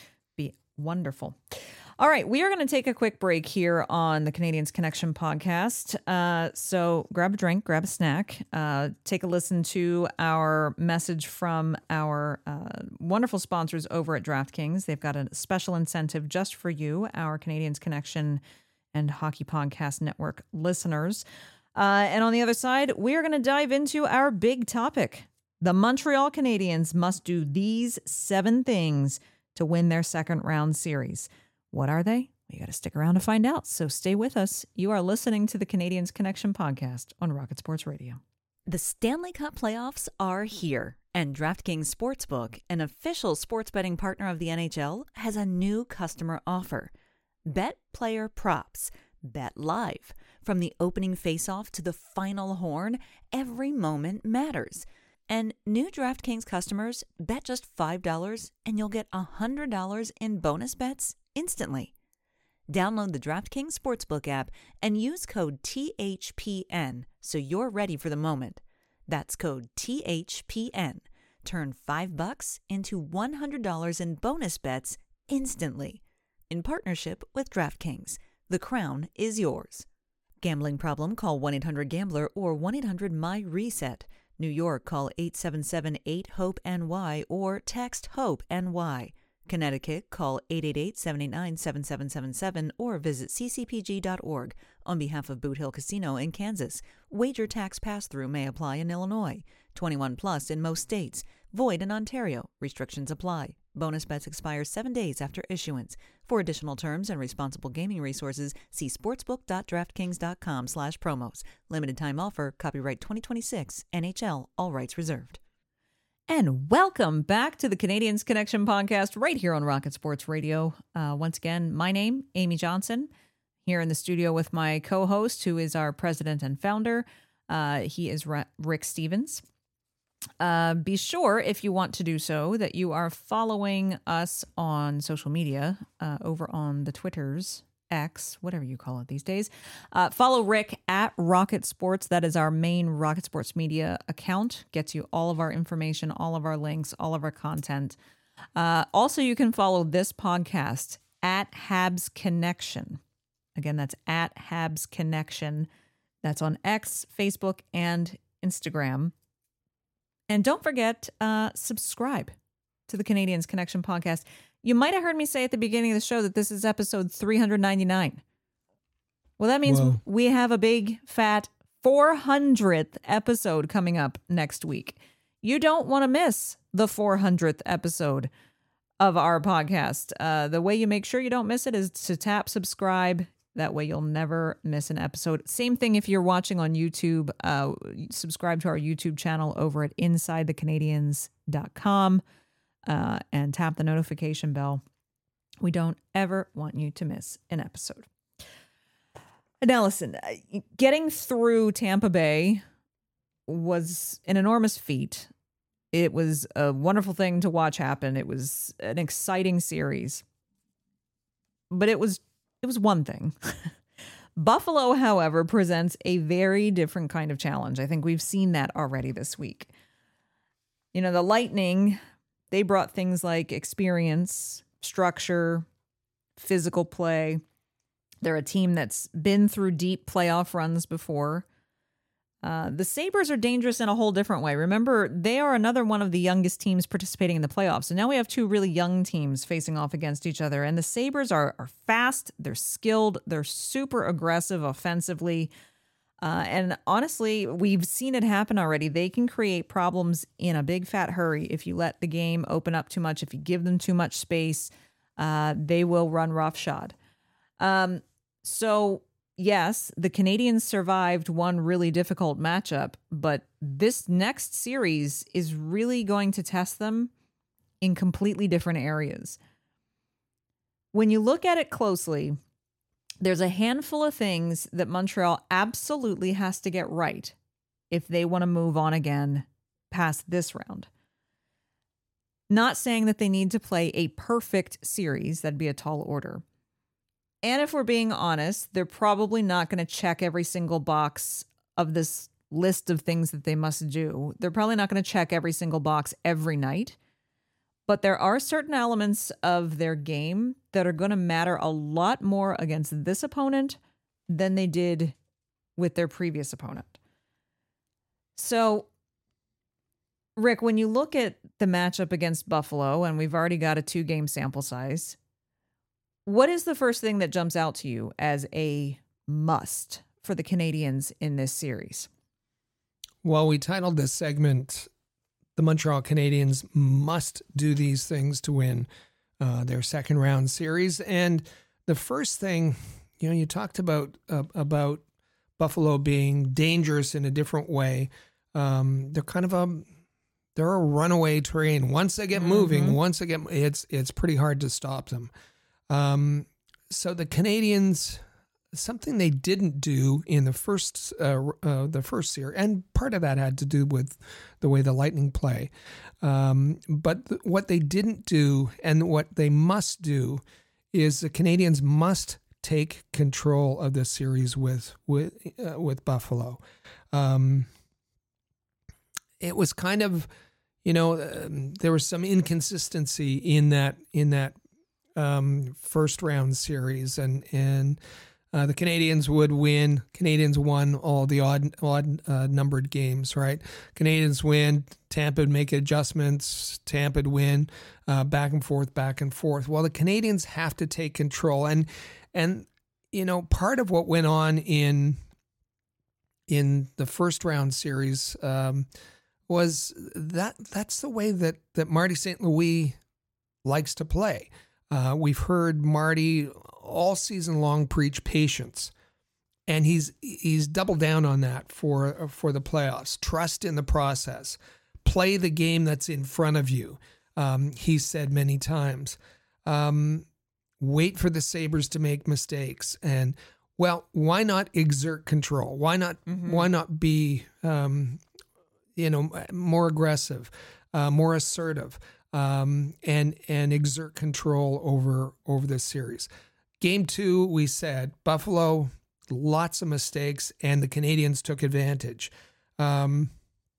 Be wonderful. All right, we are going to take a quick break here on the Canadians Connection podcast. Uh, so grab a drink, grab a snack, uh, take a listen to our message from our uh, wonderful sponsors over at DraftKings. They've got a special incentive just for you, our Canadians Connection and Hockey Podcast Network listeners. Uh, and on the other side, we are going to dive into our big topic. The Montreal Canadiens must do these seven things to win their second round series. What are they? You got to stick around to find out. So stay with us. You are listening to the Canadians Connection podcast on Rocket Sports Radio. The Stanley Cup playoffs are here, and DraftKings Sportsbook, an official sports betting partner of the N H L, has a new customer offer. Bet player props. Bet live. From the opening faceoff to the final horn, every moment matters. And new DraftKings customers bet just five dollars and you'll get one hundred dollars in bonus bets instantly. Download the DraftKings Sportsbook app and use code T H P N so you're ready for the moment. That's code T H P N. Turn five bucks into one hundred dollars in bonus bets instantly. In partnership with DraftKings, the crown is yours. Gambling problem? Call one eight hundred gambler or one eight hundred my reset. New York, call eight seven seven eight hope N Y or text HOPE N Y. Connecticut, call eight eight eight, seven eight nine, seven seven seven seven or visit c c p g dot org. On behalf of Boot Hill Casino in Kansas, wager tax pass-through may apply in Illinois. twenty-one plus in most states. Void in Ontario. Restrictions apply. Bonus bets expire seven days after issuance. For additional terms and responsible gaming resources, see sportsbook.draftkings.com slash promos. Limited time offer. Copyright twenty twenty-six. N H L. All rights reserved. And welcome back to the Canadians Connection podcast right here on Rocket Sports Radio. Uh, once again, my name, Amy Johnson, here in the studio with my co-host, who is our president and founder, Uh, he is Ra- Rick Stevens. Uh, be sure, if you want to do so, that you are following us on social media uh, over on the Twitters, X, whatever you call it these days. Uh, follow Rick at Rocket Sports. That is our main Rocket Sports Media account. Gets you all of our information, all of our links, all of our content. Uh, also, you can follow this podcast at Habs Connection. Again, that's at Habs Connection. That's on X, Facebook, and Instagram. And don't forget, uh, subscribe to the Canadians Connection podcast. You might have heard me say at the beginning of the show that this is episode three hundred ninety-nine. Well, that means Whoa. we have a big, fat four hundredth episode coming up next week. You don't want to miss the four hundredth episode of our podcast. Uh, the way you make sure you don't miss it is to tap subscribe. That way you'll never miss an episode. Same thing if you're watching on YouTube. Uh, subscribe to our YouTube channel over at inside the canadians dot com uh, and tap the notification bell. We don't ever want you to miss an episode. Now listen, getting through Tampa Bay was an enormous feat. It was a wonderful thing to watch happen. It was an exciting series. But it was It was one thing. Buffalo, however, presents a very different kind of challenge. I think we've seen that already this week. You know, the Lightning, they brought things like experience, structure, physical play. They're a team that's been through deep playoff runs before. Uh, the Sabres are dangerous in a whole different way. Remember, they are another one of the youngest teams participating in the playoffs. So now we have two really young teams facing off against each other. And the Sabres are, are fast, they're skilled, they're super aggressive offensively. Uh, and honestly, we've seen it happen already. They can create problems in a big fat hurry if you let the game open up too much, if you give them too much space. Uh, they will run roughshod. Um, so... Yes, the Canadians survived one really difficult matchup, but this next series is really going to test them in completely different areas. When you look at it closely, there's a handful of things that Montreal absolutely has to get right if they want to move on again past this round. Not saying that they need to play a perfect series, that'd be a tall order. And if we're being honest, they're probably not going to check every single box of this list of things that they must do. They're probably not going to check every single box every night. But there are certain elements of their game that are going to matter a lot more against this opponent than they did with their previous opponent. So, Rick, when you look at the matchup against Buffalo, and we've already got a two-game sample size, what is the first thing that jumps out to you as a must for the Canadians in this series? Well, we titled this segment, "The Montreal Canadiens Must Do These Things to Win uh, Their Second Round Series." And the first thing, you know, you talked about uh, about Buffalo being dangerous in a different way. Um, they're kind of a they're a runaway train. Once they get moving, mm-hmm. once they get it's it's pretty hard to stop them. Um, so the Canadians, something they didn't do in the first, uh, uh, the first year, and part of that had to do with the way the Lightning play. Um, but th- what they didn't do and what they must do is the Canadians must take control of the series with, with, uh, with Buffalo. Um, it was kind of, you know, uh, there was some inconsistency in that, in that, Um, first round series, and and uh, the Canadians would win. Canadians won all the odd odd uh, numbered games, right? Canadians win. Tampa would make adjustments. Tampa would win. Uh, back and forth, back and forth. Well, the Canadians have to take control, and and you know part of what went on in in the first round series um, was that that's the way that that Marty Saint Louis likes to play. Uh, we've heard Marty all season long preach patience, and he's he's doubled down on that for for the playoffs. Trust in the process, play the game that's in front of you. Um, he said many times, um, wait for the Sabres to make mistakes, and Well, why not exert control? Why not? Mm-hmm. Why not be, um, you know, more aggressive, uh, more assertive, um, and and exert control over over this series? Game two, we said Buffalo, lots of mistakes, and the Canadiens took advantage. Um,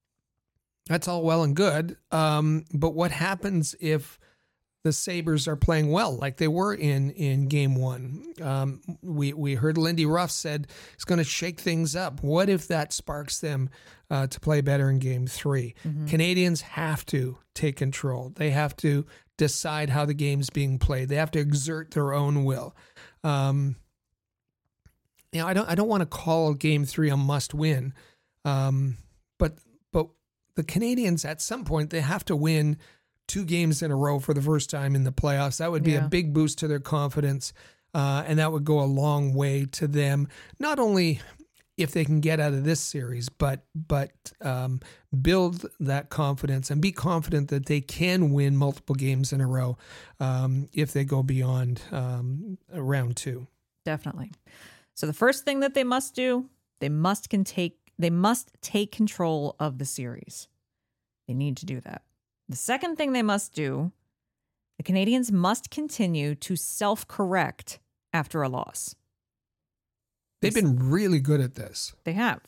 that's all well and good, um, but what happens if the Sabres are playing well, like they were in, in game one? Um, we we heard Lindy Ruff said it's going to shake things up. What if that sparks them uh, to play better in game three? Mm-hmm. Canadians have to take control. They have to decide how the game's being played. They have to exert their own will. Um, you know, I don't I don't want to call game three a must win, um, but but the Canadians at some point they have to win two games in a row for the first time in the playoffs. That would be yeah. a big boost to their confidence, uh, and that would go a long way to them, not only if they can get out of this series, but but um, build that confidence and be confident that they can win multiple games in a row um, if they go beyond um, round two. Definitely. So the first thing that they must do, they must can take they must take control of the series. They need to do that. The second thing they must do, the Canadiens must continue to self-correct after a loss. They've been really good at this. They have.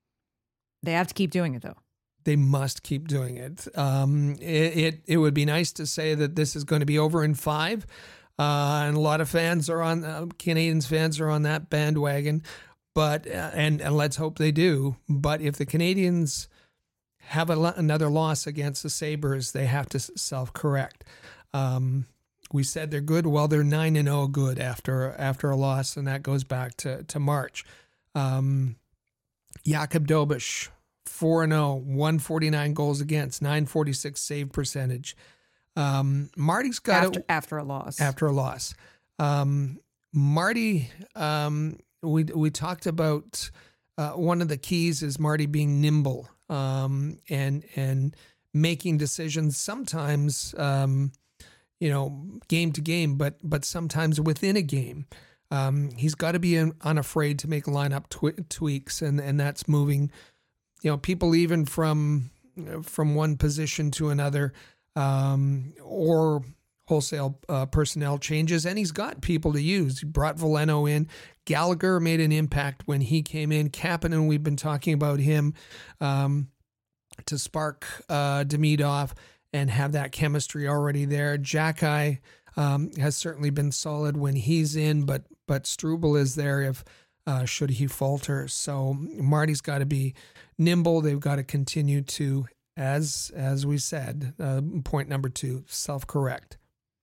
They have to keep doing it, though. They must keep doing it. Um, it, it it would be nice to say that this is going to be over in five, uh, and a lot of fans are on uh, Canadiens fans are on that bandwagon. But uh, and and let's hope they do. But if the Canadiens have a, another loss against the Sabres, they have to self-correct. Um, we said they're good. Well, they're nine and zero good after after a loss, and that goes back to to March. Um, Jakub Dobeš, four and zero, one forty-nine goals against, nine forty-six save percentage. Um, Marty's got after, it after a loss. After a loss, um, Marty. Um, we we talked about uh, one of the keys is Marty being nimble. Um, and and making decisions sometimes, um, you know, game to game, but but sometimes within a game. Um, he's got to be un- unafraid to make lineup tw- tweaks, and, and that's moving, you know, people even from from one position to another, um, or wholesale uh, personnel changes. And he's got people to use. He brought Veleno in. Gallagher made an impact when he came in. Kapanen, we've been talking about him um, to spark uh, Demidov and have that chemistry already there. Xhekaj um, has certainly been solid when he's in, but but Struble is there if uh, should he falter. So Marty's got to be nimble. They've got to continue to, as as we said, uh, point number two, self-correct.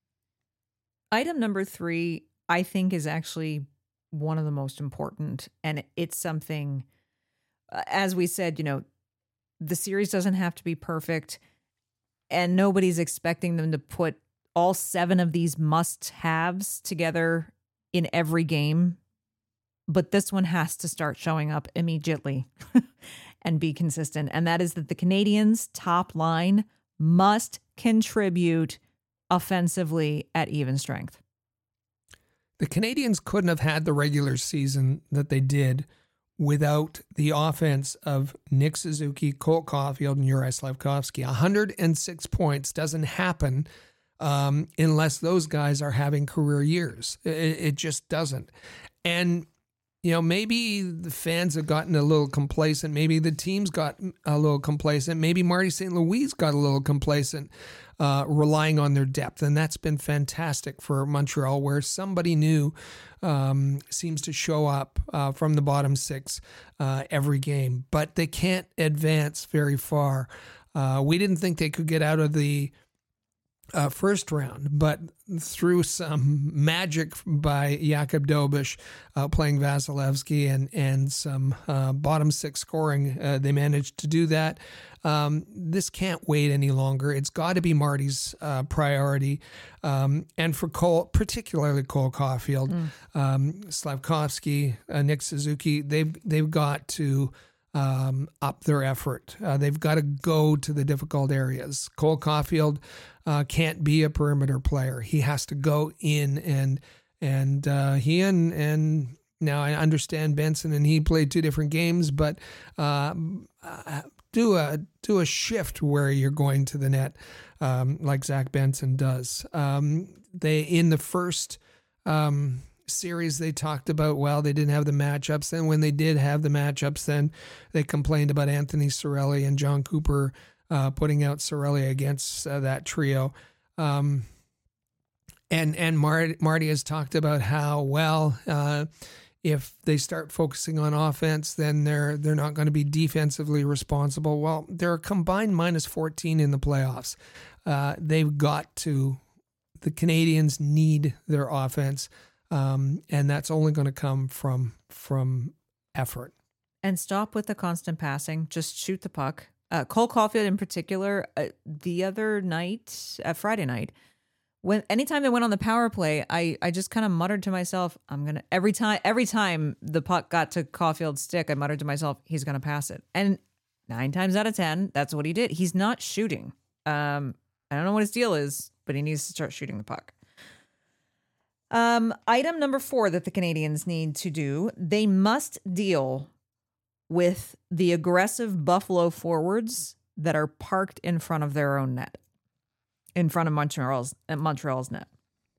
Item number three, I think, is actually one of the most important, and it's something, uh, as we said, you know, the series doesn't have to be perfect, and nobody's expecting them to put all seven of these must-haves together in every game, but this one has to start showing up immediately and be consistent, and that is that the Canadiens' top line must contribute offensively at even strength. The Canadiens couldn't have had the regular season that they did without the offense of Nick Suzuki, Cole Caulfield, and Juraj Slafkovsky. one hundred six points doesn't happen um, unless those guys are having career years. It, it just doesn't. And, you know, maybe the fans have gotten a little complacent. Maybe the team's got a little complacent. Maybe Marty Saint Louis got a little complacent. Uh, relying on their depth. And that's been fantastic for Montreal, where somebody new um, seems to show up uh, from the bottom six uh, every game. But they can't advance very far. Uh, we didn't think they could get out of the uh, first round, but through some magic by Jakub Dobeš uh, playing Vasilevsky and, and some uh, bottom six scoring, uh, they managed to do that. Um, this can't wait any longer. It's got to be Marty's uh, priority. Um, and for Cole, particularly Cole Caulfield, mm. um, Slafkovsky, uh, Nick Suzuki, they've, they've got to um, up their effort. Uh, they've got to go to the difficult areas. Cole Caulfield uh, can't be a perimeter player. He has to go in and, and uh, he and, and now I understand Benson and he played two different games, but uh, do a do a shift where you're going to the net, um, like Zach Benson does. Um, they in the first um, series they talked about, well, they didn't have the matchups. And when they did have the matchups, then they complained about Anthony Cirelli and John Cooper uh, putting out Cirelli against uh, that trio. Um, and and Marty, Marty has talked about how, well, uh, if they start focusing on offense, then they're they're not going to be defensively responsible. Well, they're a combined minus fourteen in the playoffs. Uh, they've got to, the Canadiens need their offense, um, and that's only going to come from from effort. And stop with the constant passing. Just shoot the puck. Uh, Cole Caulfield in particular, uh, the other night, uh, Friday night, when anytime they went on the power play, I, I just kind of muttered to myself, I'm gonna every time every time the puck got to Caulfield's stick, I muttered to myself, he's gonna pass it. And nine times out of ten, that's what he did. He's not shooting. Um, I don't know what his deal is, but he needs to start shooting the puck. Um, item number four that the Canadiens need to do, they must deal with the aggressive Buffalo forwards that are parked in front of their own net, in front of Montreal's Montreal's net.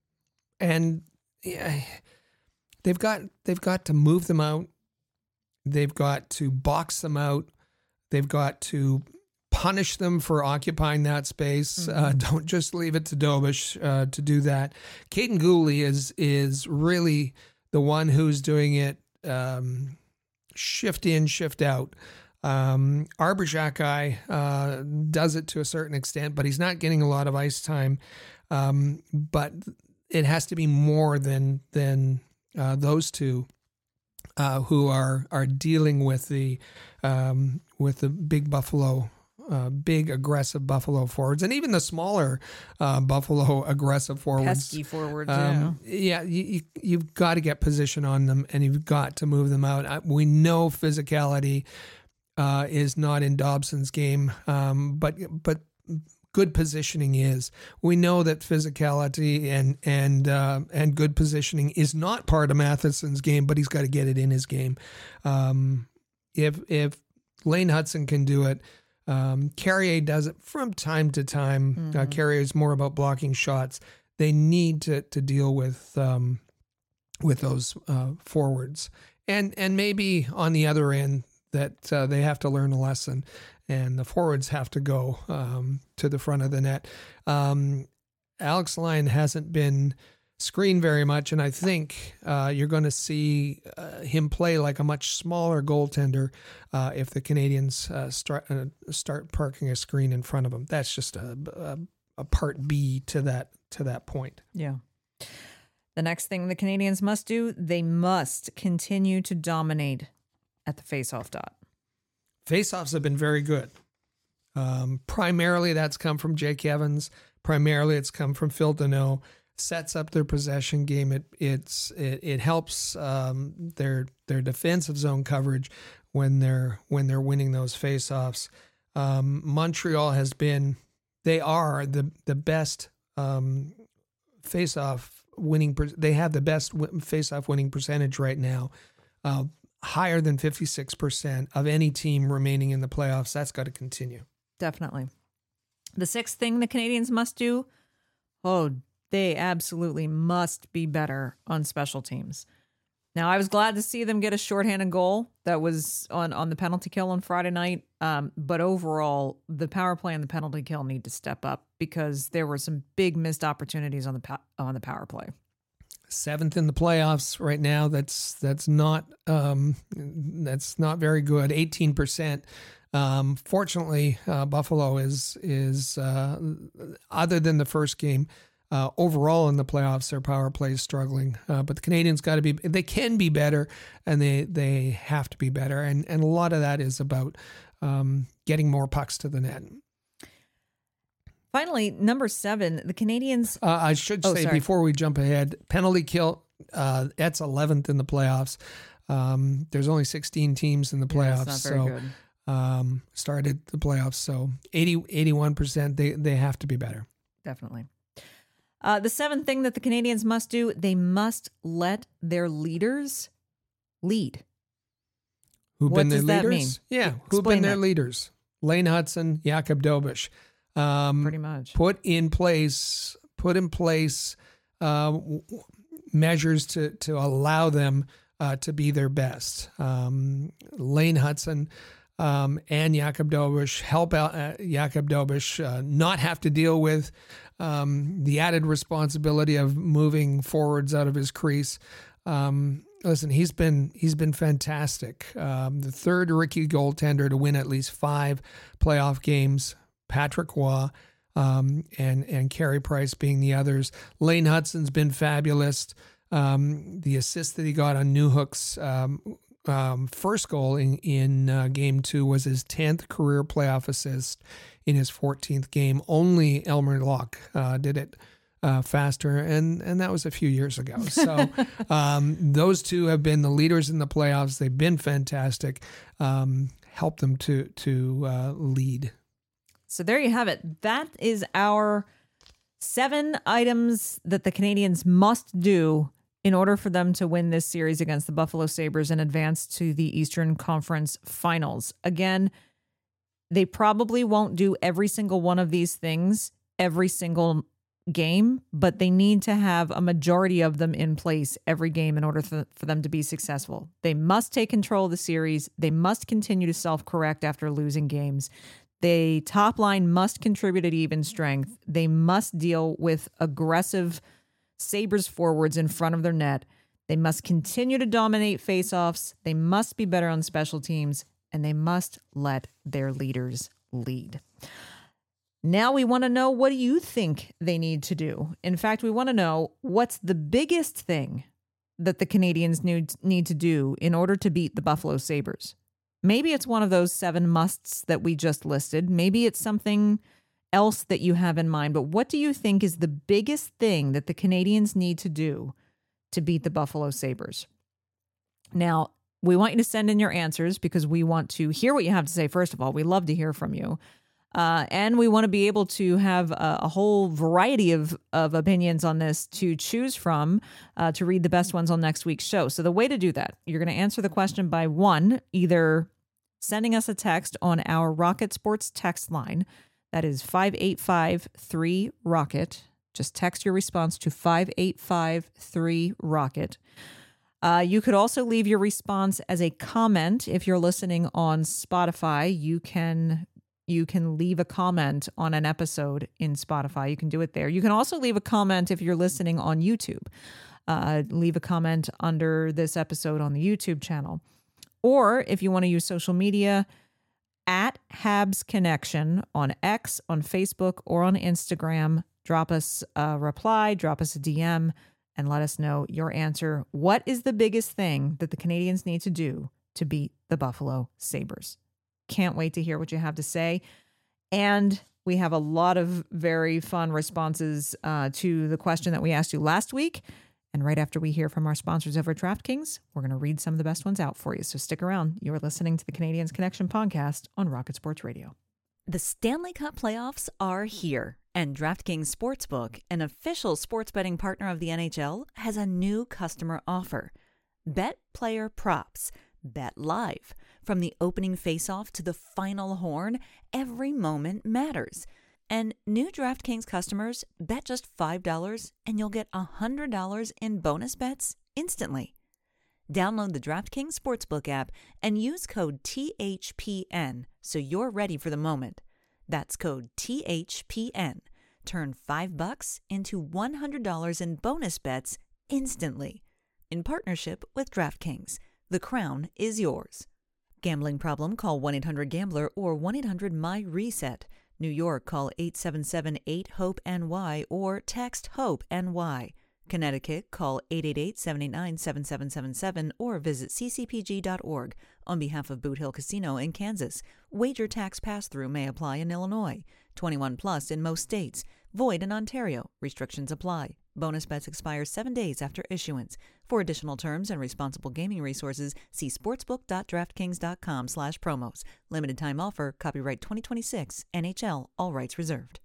And yeah, they've got they've got to move them out. They've got to box them out. They've got to punish them for occupying that space. Mm-hmm. Uh, don't just leave it to Dobish uh, to do that. Caden Gooley is is really the one who's doing it. Um, shift in, shift out. Um, Arbor Xhekaj uh, does it to a certain extent, but he's not getting a lot of ice time. Um, but it has to be more than than uh, those two uh, who are are dealing with the um, with the big Buffalo, uh, big aggressive Buffalo forwards, and even the smaller uh, Buffalo aggressive forwards. Pesky forwards, um, yeah. Yeah, you, you, you've got to get position on them, and you've got to move them out. I, we know physicality uh, is not in Dobson's game, um, but but good positioning is. We know that physicality and and uh, and good positioning is not part of Matheson's game, but he's got to get it in his game. Um, if if Lane Hutson can do it, um, Carrier does it from time to time. Mm-hmm. Uh, Carrier is more about blocking shots. They need to to deal with um, with those uh, forwards, and and maybe on the other end that uh, they have to learn a lesson, and the forwards have to go um, to the front of the net. Um, Alex Lyon hasn't been screened very much, and I think uh, you're going to see uh, him play like a much smaller goaltender uh, if the Canadiens uh, start uh, start parking a screen in front of him. That's just a, a, a part B to that to that point. Yeah. The next thing the Canadiens must do, they must continue to dominate at the faceoff dot. Faceoffs have been very good. Um, primarily, that's come from Jake Evans. Primarily, it's come from Phil Deneau. Sets up their possession game. It it's it, it helps um, their their defensive zone coverage when they're when they're winning those faceoffs. Um, Montreal has been they are the the best um, faceoff winning. Per, they have the best w- faceoff winning percentage right now. Uh, higher than fifty-six percent of any team remaining in the playoffs. That's got to continue. Definitely. The sixth thing the Canadiens must do, oh, they absolutely must be better on special teams. Now, I was glad to see them get a shorthanded goal that was on, on the penalty kill on Friday night. Um, but overall, the power play and the penalty kill need to step up because there were some big missed opportunities on the po- on the power play. Seventh in the playoffs right now. That's that's not um, that's not very good. Eighteen percent. Um, fortunately, uh, Buffalo is is uh, other than the first game. Uh, overall in the playoffs, their power play is struggling. Uh, but the Canadiens got to be. They can be better, and they they have to be better. And and a lot of that is about um, getting more pucks to the net. Finally, number seven, the Canadiens. Uh, I should oh, say sorry. before we jump ahead, penalty kill. Uh, that's eleventh in the playoffs. Um, there's only sixteen teams in the playoffs, yeah, that's not very so good. Um, started the playoffs. So eighty, eighty-one percent. They they have to be better. Definitely. Uh, the seventh thing that the Canadiens must do, they must let their leaders lead. Who've What been their does that leaders? mean? Yeah, who've Explain been their that. leaders? Lane Hudson, Jakob Dobish. Um, Pretty much. Put in place, put in place uh, w- measures to to allow them uh, to be their best. Um, Lane Hudson um, and Jakob Dobish help out uh, Jakob Dobish uh, not have to deal with um, the added responsibility of moving forwards out of his crease. Um, listen, he's been he's been fantastic. Um, the third rookie goaltender to win at least five playoff games. Patrick Waugh um, and and Carey Price being the others. Lane Hudson's been fabulous. Um, the assist that he got on Newhook's um, um, first goal in in uh, game two was his tenth career playoff assist in his fourteenth game. Only Elmer Locke uh, did it uh, faster, and and that was a few years ago. So um, those two have been the leaders in the playoffs. They've been fantastic. Um, help them to to uh, lead. So there you have it. That is our seven items that the Canadians must do in order for them to win this series against the Buffalo Sabres and advance to the Eastern Conference Finals. Again, they probably won't do every single one of these things every single game, but they need to have a majority of them in place every game in order for, for them to be successful. They must take control of the series. They must continue to self-correct after losing games. The top line must contribute at even strength. They must deal with aggressive Sabres forwards in front of their net. They must continue to dominate faceoffs. They must be better on special teams, and they must let their leaders lead. Now we want to know, what do you think they need to do? In fact, we want to know, what's the biggest thing that the Canadians need, need to do in order to beat the Buffalo Sabres? Maybe it's one of those seven musts that we just listed. Maybe it's something else that you have in mind. But what do you think is the biggest thing that the Canadians need to do to beat the Buffalo Sabres? Now, we want you to send in your answers because we want to hear what you have to say. First of all, we love to hear from you. Uh, and we want to be able to have a, a whole variety of, of opinions on this to choose from uh, to read the best ones on next week's show. So the way to do that, you're going to answer the question by one, either sending us a text on our Rocket Sports text line. That is five eight five three ROCKET. Just text your response to five eight five three ROCKET. Uh, you could also leave your response as a comment. If you're listening on Spotify, you can you can leave a comment on an episode in Spotify. You can do it there. You can also leave a comment if you're listening on YouTube. Uh, leave a comment under this episode on the YouTube channel. Or if you want to use social media, at Habs Connection on X, on Facebook, or on Instagram, drop us a reply, drop us a D M, and let us know your answer. What is the biggest thing that the Canadians need to do to beat the Buffalo Sabres? Can't wait to hear what you have to say. And we have a lot of very fun responses uh, to the question that we asked you last week. And right after we hear from our sponsors over at DraftKings, we're going to read some of the best ones out for you. So stick around. You're listening to the Canadians Connection podcast on Rocket Sports Radio. The Stanley Cup playoffs are here, and DraftKings Sportsbook, an official sports betting partner of the N H L, has a new customer offer. Bet player props. Bet live. From the opening faceoff to the final horn, every moment matters. And new DraftKings customers bet just five dollars and you'll get one hundred dollars in bonus bets instantly. Download the DraftKings Sportsbook app and use code T H P N so you're ready for the moment. That's code T H P N. Turn five bucks into one hundred dollars in bonus bets instantly. In partnership with DraftKings, the crown is yours. Gambling problem? Call one eight hundred gambler or one eight hundred M Y reset. New York, call eight seven seven eight hope N Y or text HOPE-N Y. Connecticut, call eight eight eight, seven eight nine, seven seven seven seven or visit c c p g dot org. On behalf of Boot Hill Casino in Kansas, wager tax pass-through may apply in Illinois. twenty-one plus in most states. Void in Ontario. Restrictions apply. Bonus bets expire seven days after issuance. For additional terms and responsible gaming resources, see sportsbook.draftkings.com slash promos. Limited time offer. Copyright twenty twenty-six. N H L. All rights reserved.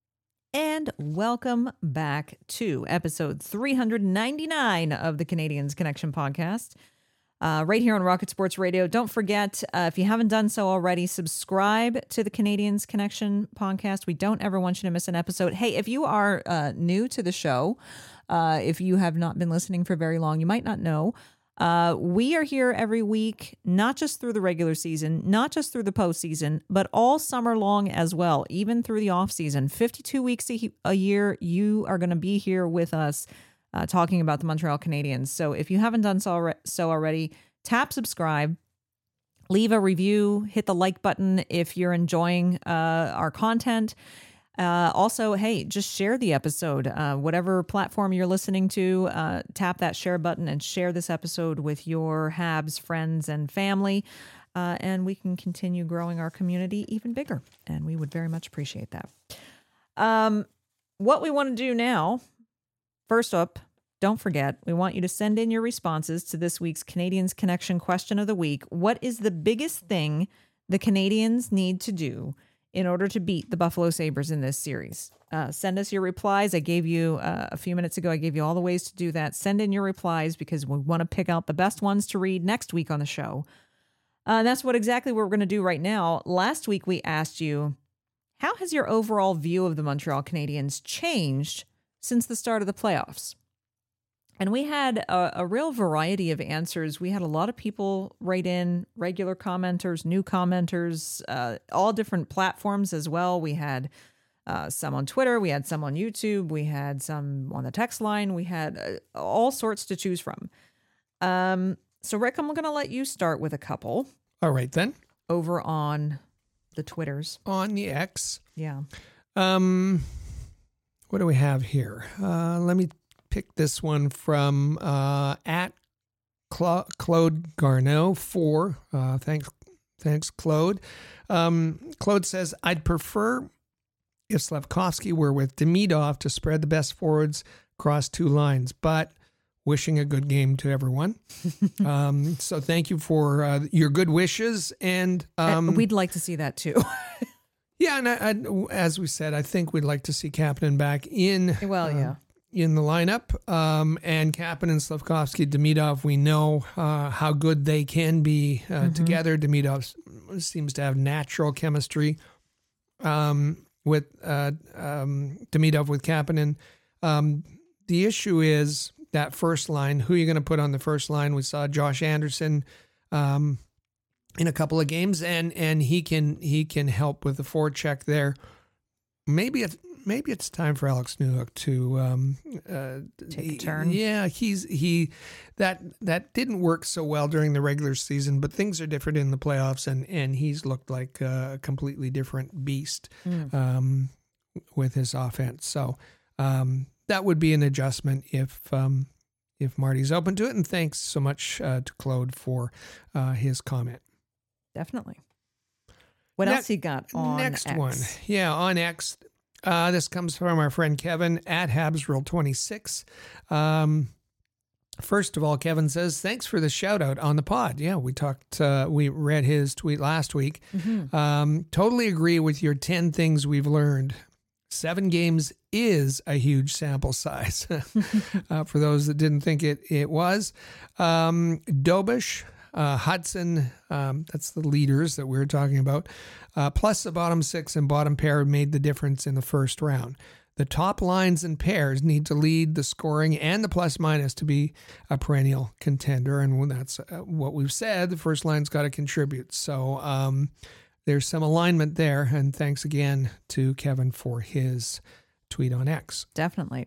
And welcome back to episode three hundred ninety-nine of the Canadians Connection podcast. uh, right here on Rocket Sports Radio. Don't forget, uh, if you haven't done so already, subscribe to the Canadians Connection podcast. We don't ever want you to miss an episode. Hey, if you are uh, new to the show, uh, if you have not been listening for very long, you might not know. Uh, we are here every week, not just through the regular season, not just through the postseason, but all summer long as well, even through the off season. fifty-two weeks a, a year, you are going to be here with us uh, talking about the Montreal Canadiens. So if you haven't done so, so already, tap subscribe, leave a review, hit the like button if you're enjoying uh, our content. Uh, also, hey, just share the episode. Uh, whatever platform you're listening to, uh, tap that share button and share this episode with your Habs friends and family. Uh, and we can continue growing our community even bigger. And we would very much appreciate that. Um, what we want to do now, first up, don't forget, we want you to send in your responses to this week's Canadians Connection question of the week. What is the biggest thing the Canadians need to do in order to beat the Buffalo Sabres in this series? Uh, send us your replies. I gave you uh, a few minutes ago, I gave you all the ways to do that. Send in your replies because we want to pick out the best ones to read next week on the show. Uh, and that's what exactly what we're going to do right now. Last week, we asked you, how has your overall view of the Montreal Canadiens changed since the start of the playoffs? And we had a, a real variety of answers. We had a lot of people write in, regular commenters, new commenters, uh, all different platforms as well. We had uh, some on Twitter. We had some on YouTube. We had some on the text line. We had uh, all sorts to choose from. Um, so, Rick, I'm going to let you start with a couple. All right, then. Over on the Twitters. On the X. Yeah. Um, what do we have here? Uh, let me pick this one from uh, at Cla- Claude Garneau four. Uh, thanks, thanks, Claude. Um, Claude says, I'd prefer if Slafkovsky were with Demidov to spread the best forwards across two lines, but wishing a good game to everyone. um, so thank you for uh, your good wishes. And um, we'd like to see that too. yeah, and I, I, as we said, I think we'd like to see Kapanen back in. Well, yeah. Uh, in the lineup, um, and Kapanen, Slafkovsky, Demidov, we know uh, how good they can be uh, mm-hmm. together. Demidov seems to have natural chemistry um, with uh, um, Demidov with Kapanen. Um, the issue is that first line. Who are you going to put on the first line? We saw Josh Anderson um, in a couple of games, and and he can he can help with the forecheck there. Maybe if. Maybe it's time for Alex Newhook to um, uh, take a turn. Yeah, he's he that that didn't work so well during the regular season, but things are different in the playoffs, and, and he's looked like a completely different beast mm. um, with his offense. So um, that would be an adjustment if um, if Marty's open to it. And thanks so much uh, to Claude for uh, his comment. Definitely. What ne- else you got on next X? one? Yeah, on X. Uh, this comes from our friend Kevin at Habsrule twenty-six. Um, first of all, Kevin says, thanks for the shout out on the pod. Yeah, we talked, uh, we read his tweet last week. Mm-hmm. Um, totally agree with your ten things we've learned. Seven games is a huge sample size uh, for those that didn't think it, it was. Um, Dobish, Uh, Hudson, um, that's the leaders that we were talking about, uh, plus the bottom six and bottom pair made the difference in the first round. The top lines and pairs need to lead the scoring and the plus minus to be a perennial contender. And when that's uh, what we've said, the first line's got to contribute. So um, there's some alignment there. And thanks again to Kevin for his tweet on X. Definitely.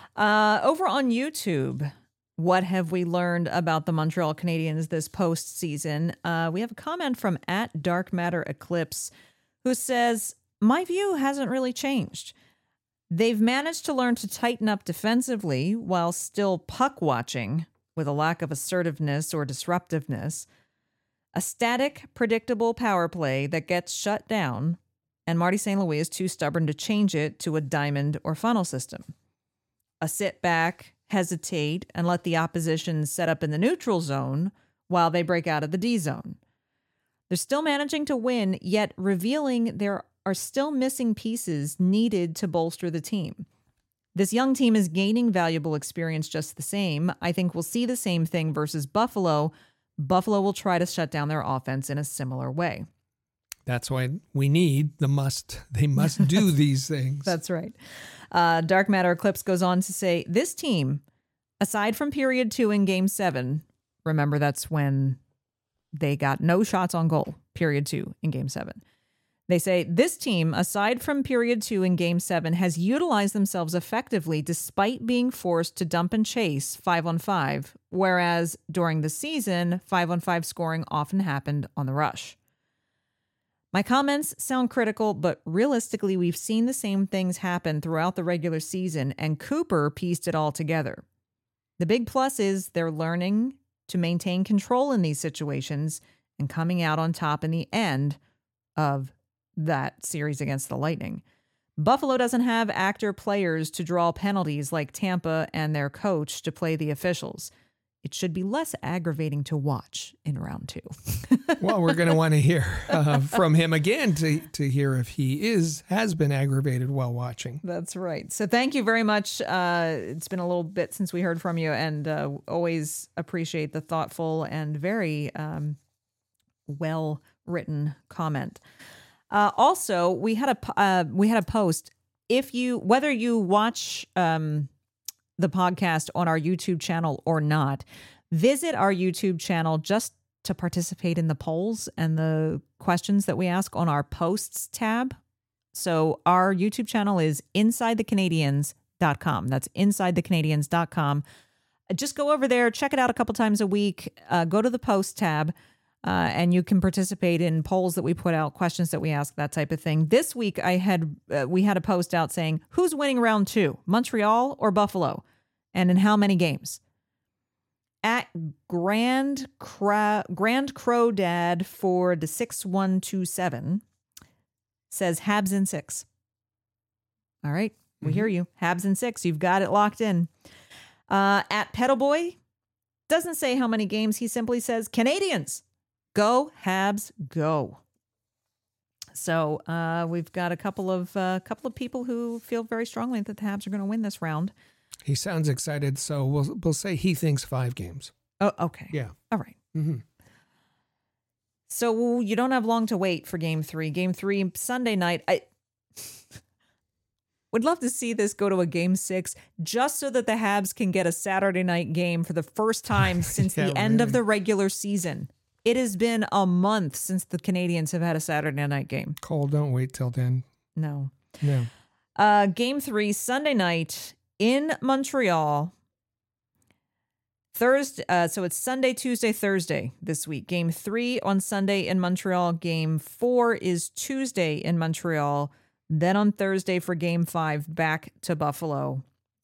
Uh, over on YouTube, what have we learned about the Montreal Canadiens this postseason? Uh, we have a comment from at Dark Matter Eclipse who says, my view hasn't really changed. They've managed to learn to tighten up defensively while still puck watching with a lack of assertiveness or disruptiveness. A static, predictable power play that gets shut down, and Marty Saint Louis is too stubborn to change it to a diamond or funnel system. A sit back, hesitate, and let the opposition set up in the neutral zone while they break out of the D zone. They're still managing to win, yet revealing there are still missing pieces needed to bolster the team. This young team is gaining valuable experience just the same. I think we'll see the same thing versus Buffalo, Buffalo will try to shut down their offense in a similar way. That's why we need the must. They must do these things. That's right. Uh, Dark Matter Eclipse goes on to say, this team, aside from period two in game seven, remember that's when they got no shots on goal, period two in game seven. They say, this team, aside from period two in game seven, has utilized themselves effectively despite being forced to dump and chase five on five, whereas during the season, five on five scoring often happened on the rush. My comments sound critical, but realistically, we've seen the same things happen throughout the regular season, and Cooper pieced it all together. The big plus is they're learning to maintain control in these situations and coming out on top in the end of that series against the Lightning. Buffalo doesn't have actor players to draw penalties like Tampa and their coach to play the officials. It should be less aggravating to watch in round two. Well, we're going to want to hear uh, from him again to, to hear if he is has been aggravated while watching. That's right. So thank you very much. Uh, it's been a little bit since we heard from you, and uh, always appreciate the thoughtful and very um, well-written comment. Uh, also, we had a uh, we had a post. If you whether you watch um, the podcast on our YouTube channel or not, visit our YouTube channel just to participate in the polls and the questions that we ask on our posts tab. So our YouTube channel is inside the canadians dot com. That's inside the canadians dot com. Just go over there, check it out a couple times a week. Uh, go to the post tab. Uh, and you can participate in polls that we put out, questions that we ask, that type of thing. This week, I had uh, we had a post out saying, who's winning round two, Montreal or Buffalo? And in how many games? At Grand Cra- Grand Crow Dad for the six one two seven says Habs in six. All right, we mm-hmm. hear you. Habs in six. You've got it locked in. Uh, at Pedal Boy doesn't say how many games. He simply says Canadians. Go, Habs, go. So uh, we've got a couple of uh, couple of people who feel very strongly that the Habs are going to win this round. He sounds excited, so we'll we'll say he thinks five games. Oh, okay. Yeah. All right. Mm-hmm. So you don't have long to wait for Game Three. Game Three Sunday night. I would love to see this go to a Game Six, just so that the Habs can get a Saturday night game for the first time since yeah, the end really. of the regular season. It has been a month since the Canadians have had a Saturday night game. Cole, don't wait till then. No. No. Uh, game three, Sunday night in Montreal. Thursday, uh, so it's Sunday, Tuesday, Thursday this week. Game three on Sunday in Montreal. Game four is Tuesday in Montreal. Then on Thursday for game five, back to Buffalo.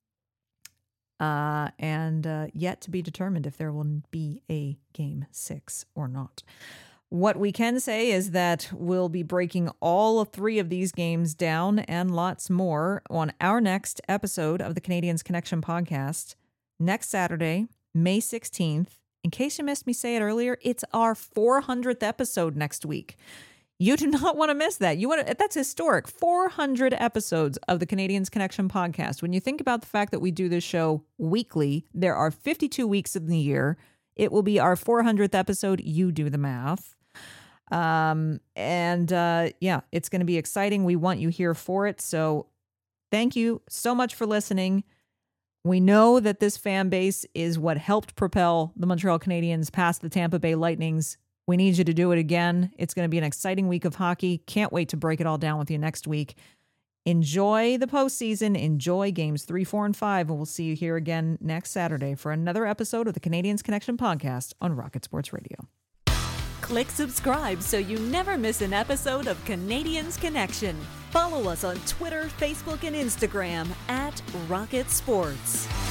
Uh, and uh, yet to be determined if there will be a game six or not. What we can say is that we'll be breaking all three of these games down and lots more on our next episode of the Canadians Connection podcast next Saturday, May sixteenth. In case you missed me say it earlier, it's our four hundredth episode next week. You do not want to miss that. You want to, that's historic. four hundred episodes of the Canadians Connection podcast. When you think about the fact that we do this show weekly, there are fifty-two weeks in the year. It will be our four hundredth episode. You do the math. Um, and uh, yeah, it's going to be exciting. We want you here for it. So thank you so much for listening. We know that this fan base is what helped propel the Montreal Canadiens past the Tampa Bay Lightnings. We need you to do it again. It's going to be an exciting week of hockey. Can't wait to break it all down with you next week. Enjoy the postseason. Enjoy games three, four, and five. And we'll see you here again next Saturday for another episode of the Canadians Connection podcast on Rocket Sports Radio. Click subscribe so you never miss an episode of Canadians Connection. Follow us on Twitter, Facebook, and Instagram at Rocket Sports.